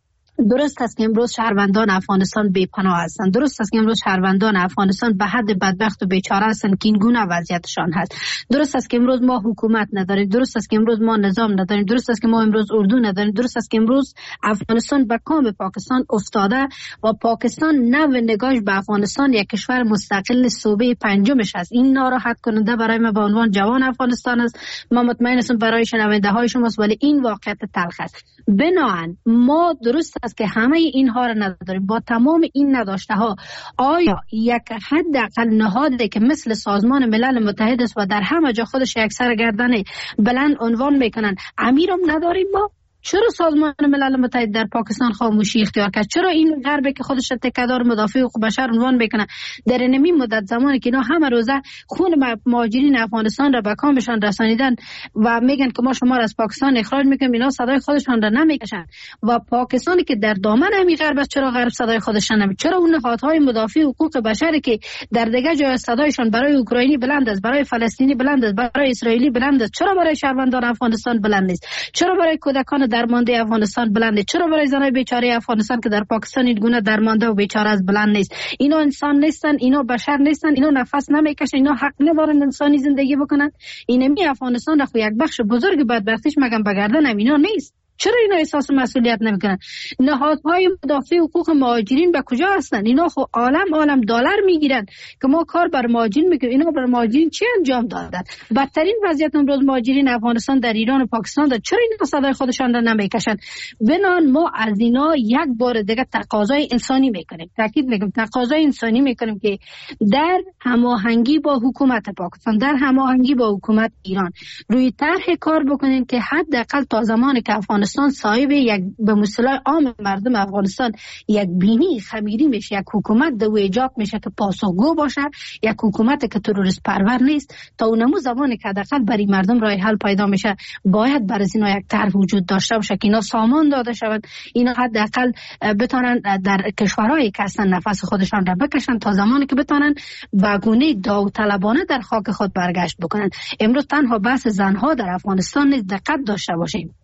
درست است که امروز شهروندان افغانستان بی‌پناه هستند، درست است که امروز شهروندان افغانستان به حد بدبخت و بیچاره هستند که این گونه وضعیتشان هست، درست است که امروز ما حکومت نداریم، درست است که امروز ما نظام نداریم، درست است که ما امروز اردو نداریم، درست است که امروز افغانستان به کام پاکستان افتاده و پاکستان نو نگاهش به افغانستان یک کشور مستقل صوبه پنجمش است. این ناراحت کننده برای ما به عنوان جوان افغانستان است، ما مطمئن هستم برای شنونده های شماست، ولی این واقعیت تلخ است. بنابراین ما درست است که همه اینها را نداریم. با تمام این نداشته ها آیا یک حداقل نهادی که مثل سازمان ملل متحد است و در همه جا خودش یک سرگردن بلند عنوان میکنن، امیرم نداریم ما؟ چرا سازمان ملل متحد در پاکستان خاموشی اختیار کرد؟ چرا این غرب که خودش تکیه‌دار مدافع حقوق بشر عنوان میکنه در این مدت زمانی که اینا همه روزه خون مهاجرین افغانستان را به کامشان رسانیدن و میگن که ما شما را از پاکستان اخراج میکنیم، اینا صدای خودشان را نمیکشن و پاکستانی که در دامن همین غرب است چرا غرب صدای خودشان نمی؟ چرا اون نهادهای مدافع حقوق بشر که در دیگه جای صدایشان برای اوکراینی بلند است، برای فلسطینی بلند است، برای اسرائیلی بلند است، چرا برای شهروندان افغانستان بلند نیست؟ چرا برای کودکان درمانده افغانستان بلند؟ چرا برای زنای بیچاره افغانستان که در پاکستان این گونه درمانده و بیچاره از بلند نیست؟ اینا انسان نیستن، اینا بشر نیستن، اینا نفس نمیکشن، اینا حق ندارن انسانی زندگی بکنن؟ اینمی افغانستان خو یک بخش بزرگ بدبختیش مگم بگردن اینا نیست؟ چرا اینا احساس مسئولیت نمیکنن؟ نهادهای مدافع حقوق مهاجرین به کجا هستن؟ اینا خو عالم دلار میگیرن که ما کار بر مهاجرین میکنیم، اینا بر مهاجرین چی انجام دادن؟ بدترین وضعیت امروز مهاجرین افغانستان در ایران و پاکستان داره. چرا اینا صدای خودشان را نمیکشن؟ بنان ما از اینا یک بار دیگه تقاضای انسانی میکنیم، تاکید میکنیم تقاضای انسانی میکنیم که در هماهنگی با حکومت پاکستان، در هماهنگی با حکومت ایران روی طرح کار بکنیم که حداقل تا زمانی که افغانستان صاحب یک به مصطلح عام مردم افغانستان یک بینی خمیری میشه، یک حکومت دو ایجاب میشه که پاسخگو باشه، یک حکومت که تروریست پرور نیست، تا اونمو زمانی که حداقل برای مردم راه حل پیدا میشه باید برای اینا یک طرح وجود داشته باشه که اینا سامان داده شود، اینا حداقل بتونن در کشورهایی که هستن نفس خودشان را بکشن تا زمانی که بتونن به گونه داوطلبانه در خاک خود برگشت بکنن. امروز تنها بحث زنها در افغانستان نیست، دقت داشته باشیم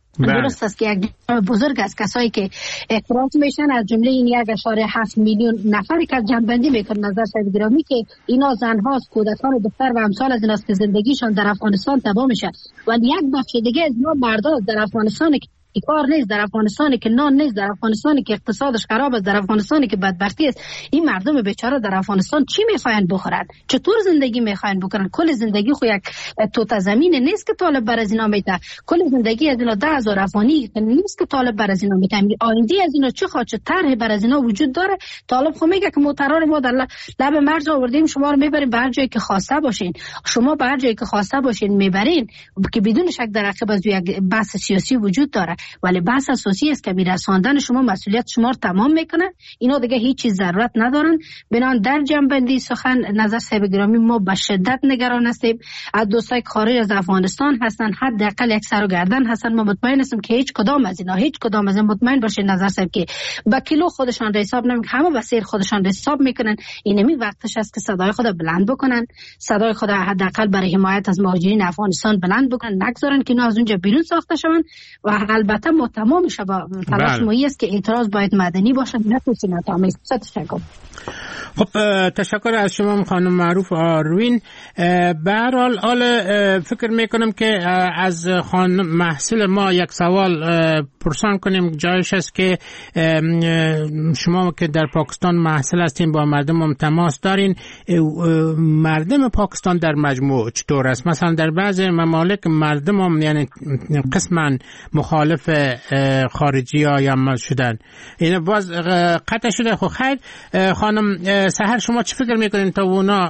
درست است که یک جمع بزرگ از کسایی که اعتراض میشن، از جمله این 1.7 میلیون نفری که جنبندی میکنن نظر شاید گرامی که اینا زنهاست، کودکان، دختر و امثال از ایناست که زندگیشان در افغانستان تباه میشه و یک بخش دیگه از اینا مرداست در افغانستان که کار نیست، در افغانستانی که نان نیست، در افغانستانی که اقتصادش خراب است، در افغانستانی که بدبختی است. این مردم بیچاره در افغانستان چی میخواین بخورن؟ چطور زندگی میخواین بکنن؟ کل زندگی خو یک توت زمین نیست که طالب بر از اینا میده. کل زندگی از اینا 10,000 افغانی نیست که طالب بر از اینا میده. آینده از اینا چه خاطر طرح بر از اینا وجود داره؟ طالب خو میگه که معترض ما در لب مرز آوردیم، شما رو میبریم به هر جایی که خواسته باشین. شما به هر جایی که خواسته باشین میبرین که بدون شک در عقب از یک بحث سیاسی وجود داره، ولی بحث اساسی است که میرساندن شما مسئولیت شما رو تمام میکنه. اینا دیگه هیچ چیز ضرورت ندارن. بنان در جنبندی سخن نظر صاحب گرامی ما به شدت نگران هستیم از دوستای خارج از افغانستان هستن، حداقل یک سر و گردن هستن. ما مطمئن هستیم که هیچ کدام از اینا مطمئن باشه نظر صاحب که با کیلو خودشان حساب نمیکنن، همه به سیر خودشان حساب میکنن. اینمی وقتش است که صدای خود بلند بکنن، صدای خود حداقل برای حمایت از مهاجرین افغانستان بلند بکنن، نگذارن که اینا از اونجا بیرون ساخته شون. و البته ما تمام شبا تلاش ما است که اعتراض باید مدنی باشه، نه سیاسی تامیز. تشکر. خب تشکر از شما خانم معروف آروین. به هر حال فکر میکنم که از خانم محصل ما یک سوال پرسان کنیم جایش است که شما که در پاکستان محصل هستین با مردم هم تماس دارین، مردم پاکستان در مجموع چطور است؟ مثلا در بعض ممالک مردم هم یعنی قسما مخالف خارجی ها یا شدن، این باز قطع شده. خب خیر خانم سحر شما چی فکر میکنین تا اونا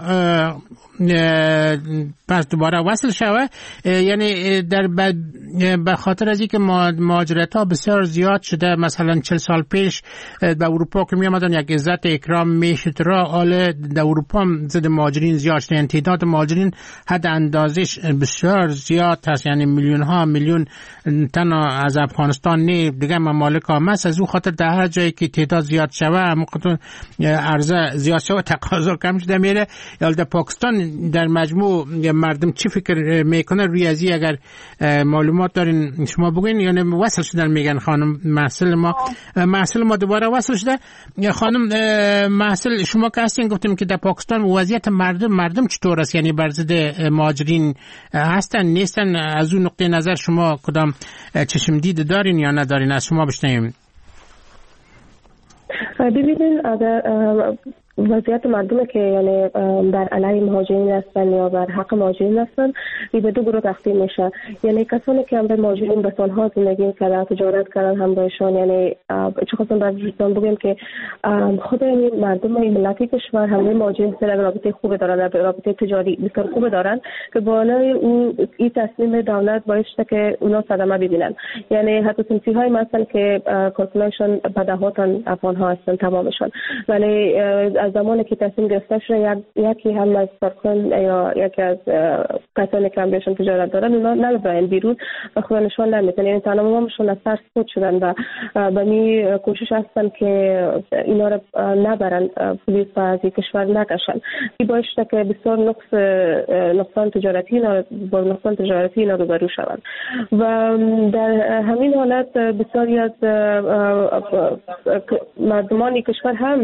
پس دوباره وصل شوه؟ یعنی در به خاطر از اینکه مهاجرت ها بسیار زیاد شده، مثلا 40 سال پیش به اروپا که می آمدن یک عزت اکرام میشد را، حالا در اروپا هم ضد مهاجرین زیاد شده، یعنی تعداد مهاجرین حد اندازش بسیار زیاد هست، یعنی میلیون تن از افغانستان نه دیگه ممالک هم است. از اون خاطر در هر جایی که تعداد زیاد شوه موقع عرضه زیاد شوه تقاضا کم شده میره. یا در پاکستان در مجموع مردم چی فکر میکنه روی ازی؟ اگر معلومات دارین شما بگوین. یعنی وصل شدن میگن خانم محصل ما دوباره وصل شده. خانم محصل شما که هستین گفتیم که در پاکستان وضعیت مردم چطور است؟ یعنی بر ضد مهاجرین هستن نیستن؟ از اون نقطه نظر شما کدام چشم دید دارین یا ندارین؟ از شما بشنویم. ببینید اگر وضعیت مردم که یعنی در علیه مهاجرین هستن یا بر حق مهاجرین هستن، این به دو گروه تقسیم میشه. یعنی کسانی که هم به مهاجرین به سالها زندگی کردن، تجارت کردن هم بهشون، یعنی چه خواستم براتون بگم که خود مردم این ملتی کشور هم به مهاجرین سره رابطه خوب دارن، رابطه تجاری بسیار خوب دارن که بالای این تصمیم دولت باعث شده که اونا صدمه ببینن. یعنی حتی صنفی های مثلا که کارکنانشون به دهات افغان ها هستن تمامشون، ولی از زمانی که تصمیم گرفته شده یکی هم از کارکن یا یکی از کسانی که هم بهشون تجارت دارن اونا نمیبرن بیرون و خودشون نمیتونن، یعنی تمامشون از سر سود شدن و به می کوشش هستن که اینا رو نبرن پلیس و از کشور نکشن. این باعث شده که بسیار نقصان تجارتی اینا روبرو شوند و در همین حالت بسیاری از مردمان کشور هم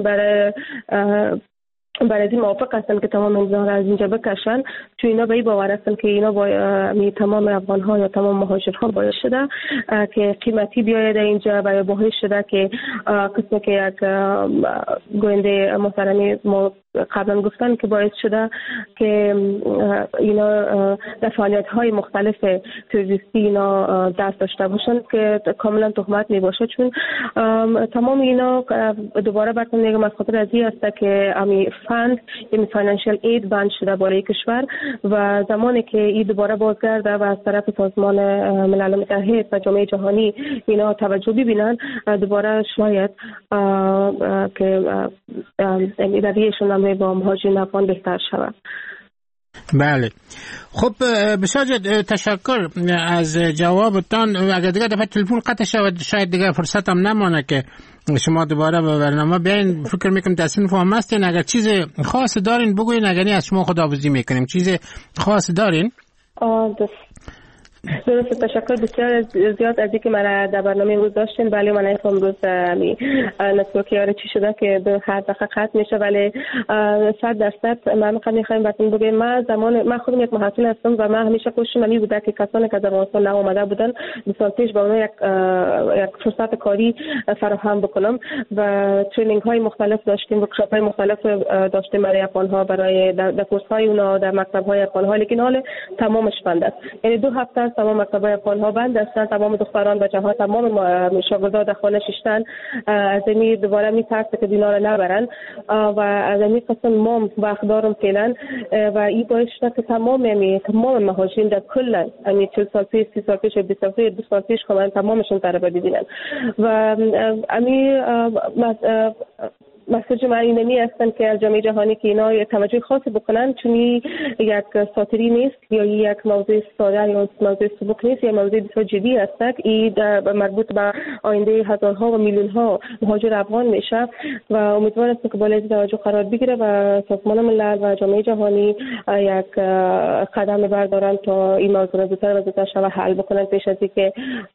برای این موافق هستن که تمام امضاها از اینجا بکشن، چون اینا به این باور هستن که اینا با تمام افغان ها یا تمام مهاجرها باعث شده که قیمتی بیاید اینجا و باعث شده که قسمی که یک گوینده محترمی ما قبلا گفتن که باعث شده که اینا در فعالیت های مختلف تروریستی اینا دست داشته باشن که کاملا تهمت می باشه، چون تمام اینا دوباره براتون میگم از خاطر از این است که امی فند یعنی فاینانشال اید بند شده برای کشور و زمانی که این دوباره بازگرده و از طرف سازمان ملل متحد و جامعه جهانی اینا توجه ببینن، دوباره شاید که رویشون با مهاجرین افغان بهتر شود. بله خب بسیار تشکر از جوابتان. اگر دیگه دفعه تلفن قطع شود شاید دیگه فرصت هم نمانه که شما دوباره به برنامه بیاین. فکر میکنم تصمیم فهم هستین. اگر چیز خاص دارین بگوین، اگر از شما خداحافظی میکنیم. چیز خاص دارین؟ درست، تشکر بسیار زیاد از اینکه من در برنامه امروز داشتین. بله من امروز نتورکیار چی شده که به هر دقیقه قطع میشه، ولی 100% من میخوایم بهتون بگم من خودم یک محصول هستم و من همیشه کوششم این بوده که کسانی که در افغانستان نو آمده بودن 2 سال پیش به اونها یک فرصت کاری فراهم بکنم و ترینینگ های مختلف داشتیم، ورکشاپ های مختلف داشتیم برای افغان‌ها، برای در کورس های اونا در مکتب های افغان‌ها، لیکن حال تمامش بند است. یعنی 2 هفته است تمام مکتب های افغان‌ها بند هستند، تمام دختران بچه‌ها تمام شاگردان در خانه ششتن، از این دوباره میترسه که دینا رو نبرن و از این قسم ما باخدارم فعلا و این باعث شده که تمام مهاجرین در کل 40 سال پیش 30 سال پیش 20 سال پیش 2 سال پیش کاملا تمامشون طلبه ببینن و مسئله من اینمی هستن که از جامعه جهانی که اینا توجه خاصی بکنن، چون یک ساتری نیست یا یک موضوع ساده یا موضوع سبک نیست، یا موضوع بسیار جدی است. این مربوط به آینده هزارها و میلیون ها مهاجر افغان میشه و امیدوار هستم که بالای توجه قرار بگیره و سازمان ملل و جامعه جهانی یک قدم بردارن تا این موضوع را زودتر و زودتر شود حل بکنن پیش از اینکه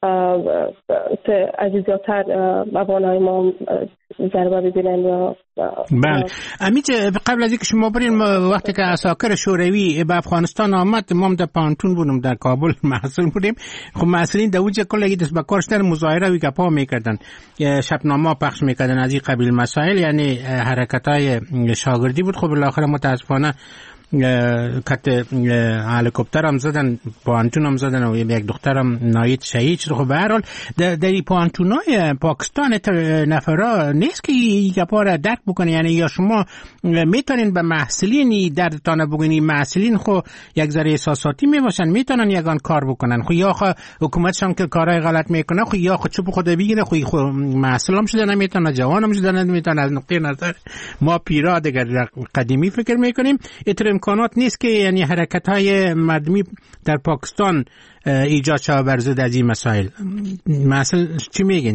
عزیزاتر افغان‌های ما ضربه ببینن یا بله. امیج قبل از اینکه شما برین، وقتی که عساکر شوروی به افغانستان آمد ما در پانتون بودم در کابل محصول بودیم، خب مسئولین در اونجا کلی دست به کار شدن، مظاهره و گپا میکردن، شبنامه پخش میکردن از این قبیل مسائل، یعنی حرکتای شاگردی بود. خب بالاخره متاسفانه کت هلیکوپتر هم زدن، پانتون هم زدن و یک دخترم نایت شهید شد. خب به هر حال در پانتونای پاکستان نفرا نیست که یک پاره درک بکنه، یعنی یا شما میتونین به محصلین دردتان بگونی، محصلین خو یک ذره احساساتی میباشن، میتونن یگان کار بکنن، خو یا حکومتشان که کارهای غلط میکنه خو یا چوب خود بگیره، خو محصلام شده نمیتونه، جوانم شده نمیتونه. از نقطه نظر ما پیرا دیگر قدیمی فکر میکنیم امکانات نیست که یعنی حرکت‌های مردمی در پاکستان ایجاد شود بر ضد از این مسائل. مثلا چی میگین؟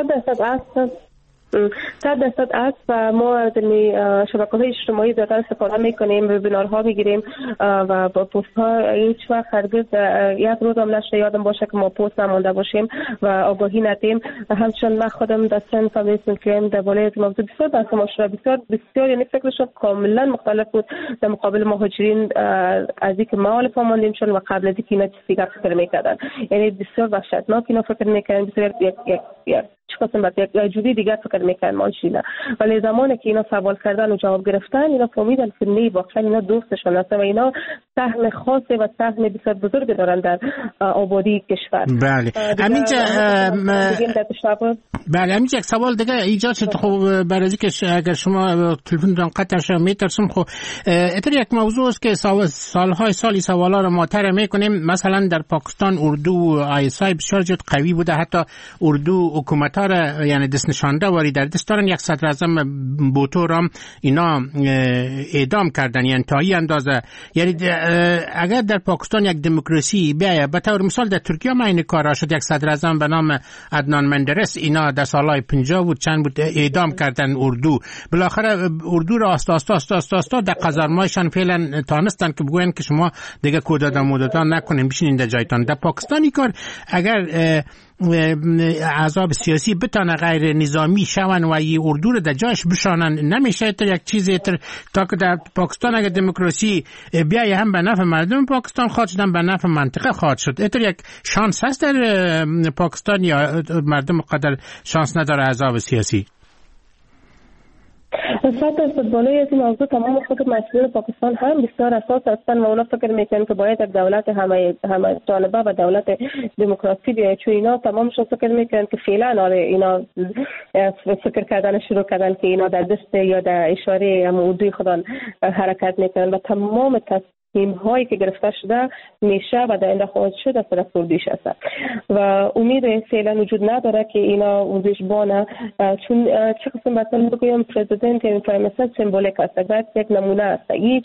100% است و ما از شبکه‌های اجتماعی زیادتر استفاده می‌کنیم، وبینارها می‌گیریم و با پست‌ها هیچ وقت هرگز یک روز هم نشه یادم باشه که ما پست نمونده باشیم و آگاهی ندیم. همچنین من خودم در سن سال می‌کنم در بالای موضوع بسیار بحث مشابه بسیار یعنی فکرشون کاملا مختلف بود در مقابل مهاجرین از اینکه ما الف ماندیم چون و قبل از اینکه اینا چیزی فکر می‌کردن، یعنی بسیار وحشتناک اینا فکر می‌کردن، بسیار یک قسم بعد یک جوری دیگر فکر میکنن ماشینا، ولی زمانی که اینا سوال کردن و جواب گرفتن اینا فهمیدن که نه واقعا اینا دوستشون هستن و اینا سهم خاصی و سهم بسیار بزرگ دارن در آبادی کشور. بله همینجا بله همینجا یک سوال دیگه ایجاد شد. خب برای اینکه اگر شما تلفنتون قطع شه میترسم، خب اتر یک موضوع است که سالهای سالی سوالا رو مطرح میکنیم. مثلا در پاکستان اردو آیسای بسیار جد قوی بوده، حتی اردو حکومت یعنی دست نشانده واری در دست دارن. یک صدر اعظم بوتو رام اینا اعدام کردن، یعنی تا این اندازه. یعنی اگر در پاکستان یک دموکراسی بیاید، به طور مثال در ترکیه ما این کارا شد، یک صدر اعظم به نام عدنان مندرس اینا در سالهای 50 بود چند بود اعدام کردن اردو. بالاخره اردو را آستا در قزارمایشان فعلا تانستن که بگوین که شما دیگه کودتا مودتا نکنین، بشینین در جایتان. در پاکستانی کار اگر احزاب سیاسی بتانه غیر نظامی شون و ای اردو رو در جایش بشانن، نمیشه تا یک چیزی تا که در پاکستان اگر دموکراسی بیای هم به نفع مردم پاکستان خواهد شدن، به نفع منطقه خواهد شد. اتر یک شانس هست در پاکستان یا مردم قدر شانس نداره احزاب سیاسی؟ 100% بالای از این موضوع تمام خود مسئولین پاکستان هم بسیار اساس هستن و اونا فکر میکنن که باید یک دولت همه جانبه و دولت دموکراسی بیاید، چون اینا تمامشون فکر میکنن که فعلا اینا فکر کردن شروع کردن که اینا در دست یا در اشاره اردوی خودان حرکت میکنن و تمام تصمیم هایی که گرفته شده میشه و در آینده خواهد شد از طرف اردویش هست و امید فعلا وجود نداره که اینا اردویش بانه، چون چه قسم مثلا بگویم پرزیدنت یا پرایم منیستر سمبولیک است، باید یک نمونه است. هیچ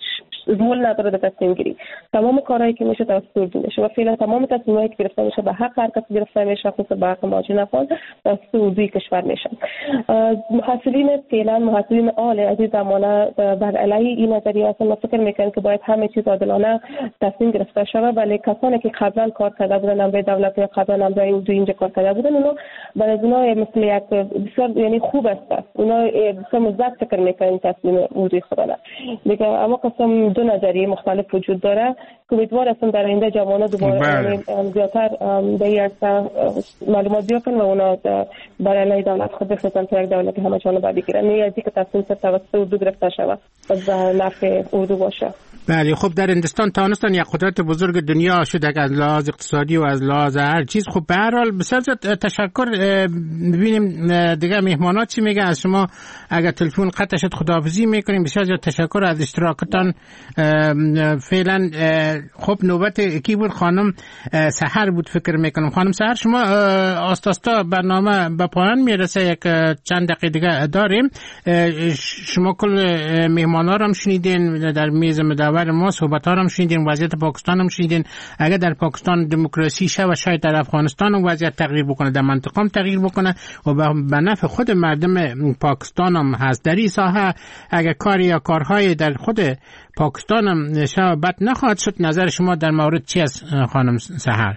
رول نداره در تصمیم گیری. تمام کارهایی که میشه توسط اردو میشه و فعلا تمام تصمیمایی که گرفته میشه به حق هر کس گرفته میشه، خصوصا به حق مهاجرین افغان توسط اردوی کشور میشه. محصلین فعلا محصلین عالی از این زمانه بر علیه این نظریه هستن و فکر میکنن که باید همه چیز عادلانه تصمیم گرفته شود، ولی کسانی که قبلا کار کرده بودن نمره دولت یا قبلا نمره اردو اینجا کار کرده بودن اونا برای اونا مثل یک بسیار یعنی خوب است، اونا بسیار مثبت فکر میکنن تصمیم اردوی خودنا دیگه. اما قسم دو نظریه مختلف وجود داره که امیدوار هستم در آینده جوانان دوباره زیادتر به معلومات بیارن و اونا برای علیه دولت خود بخوزن تا یک دولت همه جانبه بگیرن، نه از اینکه تصمیم توسط اردو گرفته شود و به نفع اردو باشه. بله خب در هندوستان توانستن یک قدرت بزرگ دنیا شده از لحاظ اقتصادی و از لحاظ هر چیز. خب به هر حال بسیار تشکر. ببینیم دیگه مهمانات چی میگه از شما. اگر تلفن قطع شد خداحافظی میکنیم. بسیار زیاد تشکر از اشتراکتان. فعلا خب نوبت کی بود؟ خانم سحر بود فکر میکنم. خانم سحر شما آستاستا برنامه به پایان میرسه، یک چند دقیقه دیگه داریم. شما کل مهمانا رو هم شنیدین در میز مدور ما، صحبت ها رو هم شنیدین، وضعیت پاکستان هم شنیدین. اگر در پاکستان دموکراسی شه و شاید در افغانستان هم وضعیت تغییر بکنه، در منطقه هم تغییر بکنه و به نفع خود مردم پاکستان هم هست. در این ساحه اگر کاری یا کارهای در خود پاکستان هم شه بد نخواهد شد. نظر شما در مورد چی است خانم سحر؟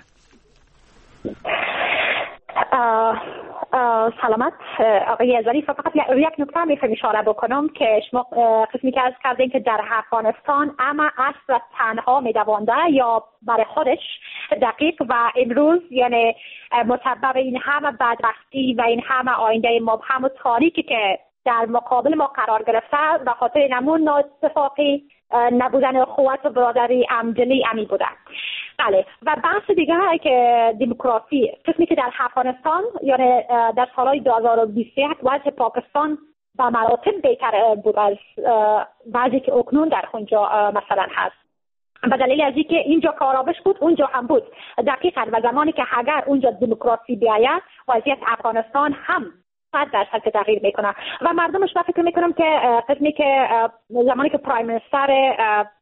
سلامت آقای ظریف. فقط یک نکته میخوام اشاره بکنم که شما قسمی که از کردین که در افغانستان اما اصل تنها میدوانده یا برای خودش دقیق و امروز یعنی مسبب این همه بدبختی و این همه آینده مبهم و تاریکی که در مقابل ما قرار گرفته و خاطر نمون نااتفاقی نبودن اخوت و برادری عمدنی امی بوده. بله و بحث دیگه که دموکراسی قسمی که در افغانستان یعنی در سالهای 2021 وضع پاکستان به مراتب بهتر بود از وضعی که اکنون در اونجا مثلا هست. به دلیل از اینکه اینجا کارآمد بود اونجا هم بود دقیقاً و زمانی که اگر اونجا دموکراسی بیاید وضعیت افغانستان هم 100% تغییر میکنه و مردمش فکر میکنم که قسمی که زمانی که پرایم منیستر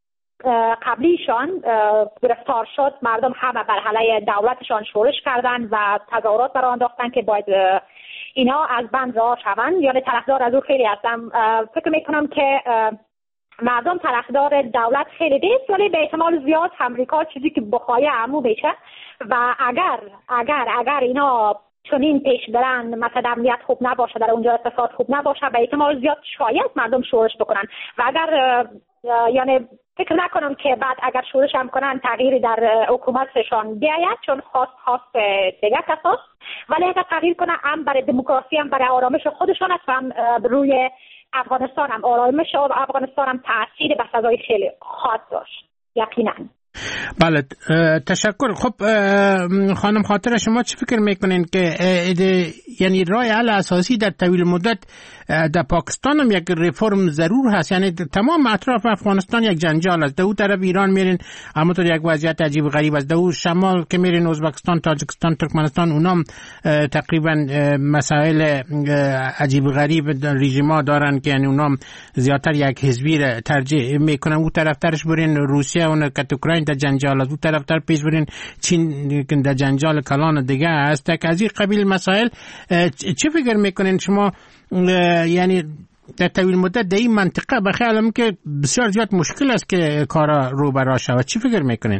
قبلیشان گرفتار شد مردم همه بر علیه دولتشان شورش کردن و تظاهرات برآورده انداختن که باید اینا از بند رها شوند. یعنی طرفدار از او خیلی هستم. فکر میکنم که مردم طرفدار دولت خیلی نیست ولی به احتمال زیاد امریکا چیزی که بخواه عمو بشه و اگر اینا چنین پیش برن مثلا امنیت خوب نباشه در اونجا اقتصاد خوب نباشه به احتمال زیاد شاید مردم شورش بکنن و اگر یعنی فکر نکنم که بعد اگر شورش هم کنن تغییری در حکومتشان بیاید چون خواست دیگر کساست ولی اگر تغییر کنن هم برای دموکراسی هم برای آرامش خودشان است و هم روی افغانستان هم آرامش افغانستان هم تأثیر به سزای خیلی خواهد داشت یقینا. بله تشکر. خب خانم خاطر شما چی فکر میکنین که یعنی راه حل اساسی در طویل مدت در پاکستان هم یک ریفرم ضرور هست؟ یعنی تمام اطراف افغانستان یک جنجال است. در اون طرف ایران میرین همونطور یک وضعیت عجیب غریب است. در اون شمال که میرین ازبکستان، تاجیکستان، ترکمنستان اونام تقریبا مسائل عجیب غریب رژیما دارن که یعنی اونام زیاتر یک حزبی را ترجیح میکنن. اون طرف ترش برین روسیه اون که اوکراین در جنجال است، اون طرف تر پیش برین چین در جنجال کلان دیگه است. که از این قبیل مسائل چه فکر میکنین شما یعنی در طویل مدت در این منطقه به خیالم که بسیار زیاد مشکل است که کارا رو برا شود؟ چی فکر میکنین؟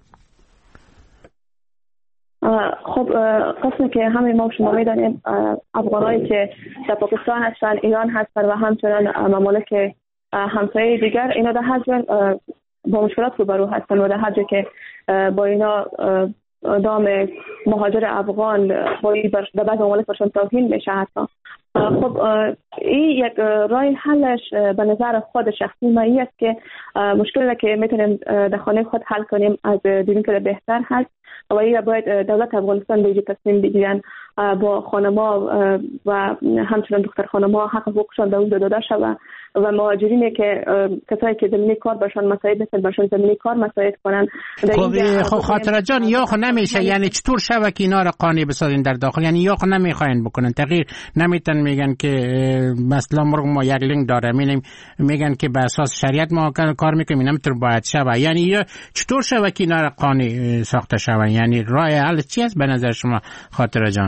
خب قسمی که همه ما شما میدانیم افغانایی که در پاکستان هستن، ایران هستن و همچنان ممالک همسایه دیگر اینا در هر جا با مشکلات روبرو هستن و در هر جا که با اینا دام مهاجر افغان با در بعض ممالک برشان توهین میشه حتی. خب این یک راه حلش به نظر خود شخصی ما است که مشکلی که میتونیم در خانه خود حل کنیم از دیدیم که بهتر هست و این باید دولت افغانستان به تصمیم بگیرن با خانما و همچنان دختر خانما حق حقوقشان در اونجا داده شود و مهاجرینی که کسایی که زمینه کار باشن مساعد نیستن باشن زمینه کار مساعد کنن. خب خاطره جان یا خو نمیشه، یعنی چطور شبکه اینا را قانع بسازین در داخل؟ یعنی یا خو نمیخواین بکنن تغییر نمیتن، میگن که مثلا مرغ ما یک لینک داره، میگن که به اساس شریعت ما کار میکنیم، نمیتونه باید شبه. یعنی یا چطور شبکه اینا را قانع ساخته شون؟ یعنی راه حل چی است به نظر شما خاطره جان؟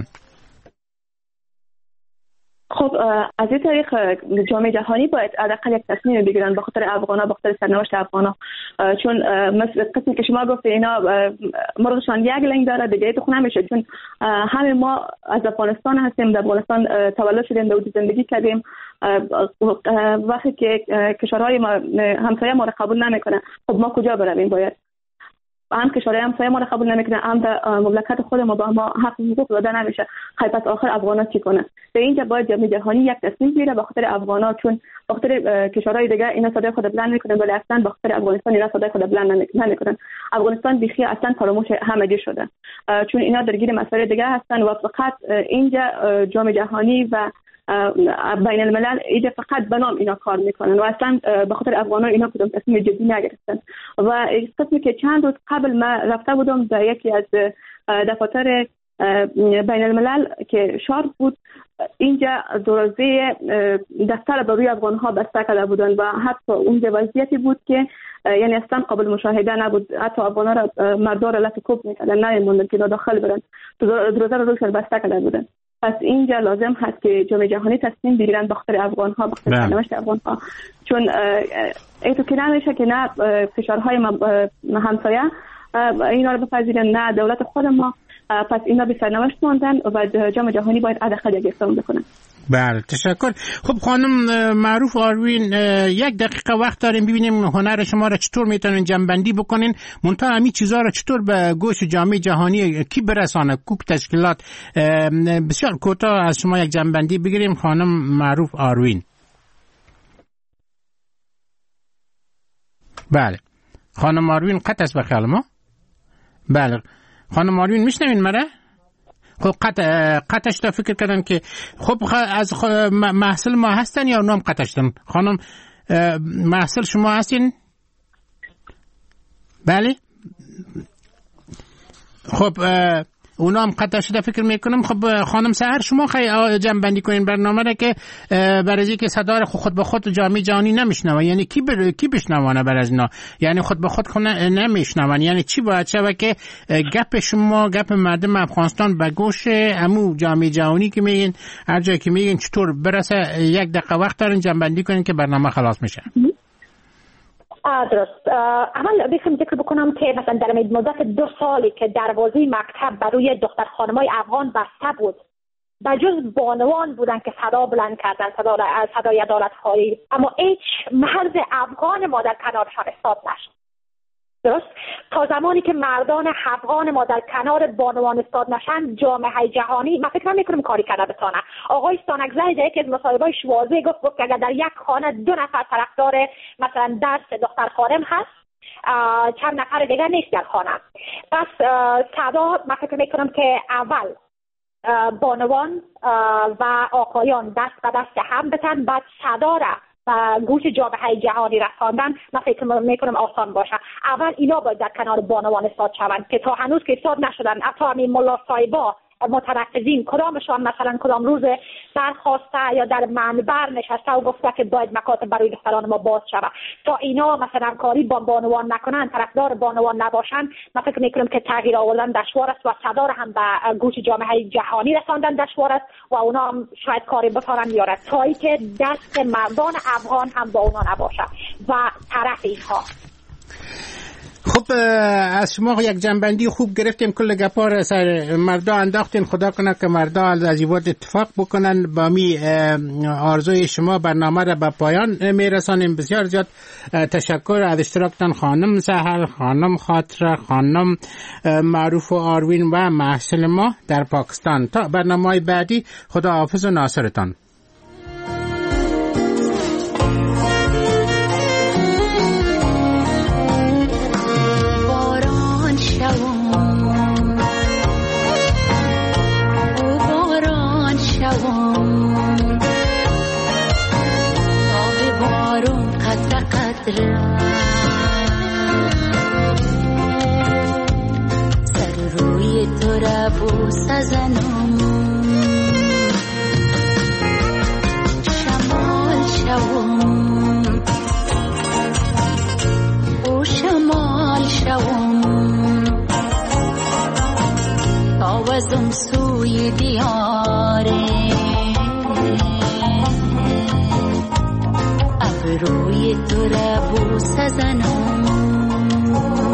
خب از این طریق جامعه جهانی باید حداقل یک تصمیم بگیرن به خاطر افغانا، به خاطر سرنوشت افغانا. چون مثل قسمی که شما گفت اینا مرغشان یک لنگ داره، دیگه تو خونه نمیشه. چون همه ما از افغانستان هستیم، در افغانستان تولد شدیم، در زندگی کردیم. وقتی که کشورهای همسایه ما را قبول نمیکنه، خب ما کجا برویم؟ باید هم کشورهای همسایه ما را قبول نمیکنه، هم در مملکت خود ما با ما حق حقوق داده نمیشه. خیلی پس آخر افغانا چی کنه؟ در اینجا باید جامعه جهانی یک تصمیم بگیره به خاطر افغانا، چون به خاطر کشورهای دیگه اینا صدای خود بلند میکنن ولی اصلا به خاطر افغانستان اینا صدای خود بلند نمیکنن. افغانستان بیخی اصلا فراموش همگی شده، چون اینا درگیر مسائل دیگه هستن و فقط اینجا جامعه جهانی و بین الملل ایده فقط به نام اینا کار میکنن و اصلا به خاطر افغانان اینا کدام تصمیم جدی نگرفتن. و قسمی که چند روز قبل ما رفته بودم در یکی از دفاتر بین الملل که شارپ بود، اینجا دروازه دفتر به روی افغان ها بسته کرده بودن و حتی اونجا وضعیتی بود که یعنی اصلا قابل مشاهده نبود. حتی افغان ها را مردار را لطکوب میکردن، نمیموندن که داخل برن، دروازه را روشن بسته کرده بودن. پس اینجا لازم هست که جامعه جهانی تصمیم بگیرن به خاطر افغان ها، به خاطر سرنوشت افغان ها. چون ایتو که نمیشه که نه کشورهای همسایه اینا رو بپذیرن، نه دولت خود ما. پس اینا به سرنوشت ماندن و جامعه جهانی باید حداقل یک اقدام بکنه. بله تشکر. خب خانم معروف آروین، یک دقیقه وقت داریم ببینیم هنر شما را چطور میتونین جمع‌بندی بکنین، منتها همین چیزا را چطور به گوش جامعه جهانی کی برسانه، کوک تشکیلات. بسیار کوتاه از شما یک جمع‌بندی بگیریم خانم معروف آروین. بله خانم آروین قطع است به خیال ما. بله خانم آروین میشنوین مرا؟ خب قطعش تا فکر کردن که خب از محصل ما هستن یا اونام قطع شدن؟ خانم محصل شما هستین؟ بله خب اونام قطع شده فکر میکنم. خب خانم سحر شما خیلی جمع بندی کنین برنامه را که برای که صدا را خود به خود جامعه جهانی نمیشنوه. یعنی کی بشنوانه بر از اینا؟ یعنی خود به خود نمیشنوان. یعنی چی باید شوه که گپ شما، گپ مردم افغانستان به گوش امو جامعه جهانی که میگین هر جایی که میگین چطور برسه؟ یک دقیقه وقت دارین جمع بندی کنین که برنامه خلاص میشه. درست. اول بخوام ذکر بکنم که مثلا در مدت 2 سالی که دروازه مکتب برای دختر خانمای افغان بسته بود، بجز بانوان بودن که صدا بلند کردن، صدای عدالت خواهی، اما هیچ مرد افغان ما در کنارشان ایستاد نشد. درست؟ تا زمانی که مردان افغان ما در کنار بانوان ایستاد نشن، جامعه جهانی من فکر نمی‌کنم کاری کرده بتونه. آقای ستانکزی در یکی از مصاحبه‌های شوازه گفت که اگر در یک خانه 2 نفر طرفدار مثلا درس دختر خانم هست، چند نفر دیگر نیست در خانه. پس صدا من فکر می‌کنم که اول بانوان و آقایان دست به دست هم بتن، بعد صدا را و گوش جامعه جهانی رساندن من فکر میکنم آسان باشه. اول اینا باید در کنار بانوان ایستاد شوند که تا هنوز که ایستاد نشدن. حتی همین ملا صاحبا متنفذین کدامشان مثلا کدام روز درخواسته یا در منبر نشسته و گفته که باید مکاتب برای دختران ما باز شود. تا اینا مثلا کاری با بانوان نکنن، طرفدار بانوان نباشن، من فکر میکنم که تغییر آوردن دشوار است و صدا هم به گوش جامعه جهانی رساندن دشوار است و اونا هم شاید کاری بتونن بیارن تا ای که دست مردان افغان هم با اونا نباشه و طرف اینها. خب از شما یک جنبندی خوب گرفتیم، کل گپا را سر مردا انداختین. خدا کنه که مردا از این وقت اتفاق بکنن. با می آرزوی شما برنامه را به پایان میرسانیم. بسیار زیاد تشکر از اشتراکتان خانم سحر، خانم خاطره، خانم معروف آروین و محصل ما در پاکستان. تا برنامه بعدی خدا حافظ و ناصرتان. باران شوم بارون قطره قطره سر روی تو را بوسه زنم شمال شوم او شمال شوم تاوزم سوی دیاره ابروی تو را بوسه زنم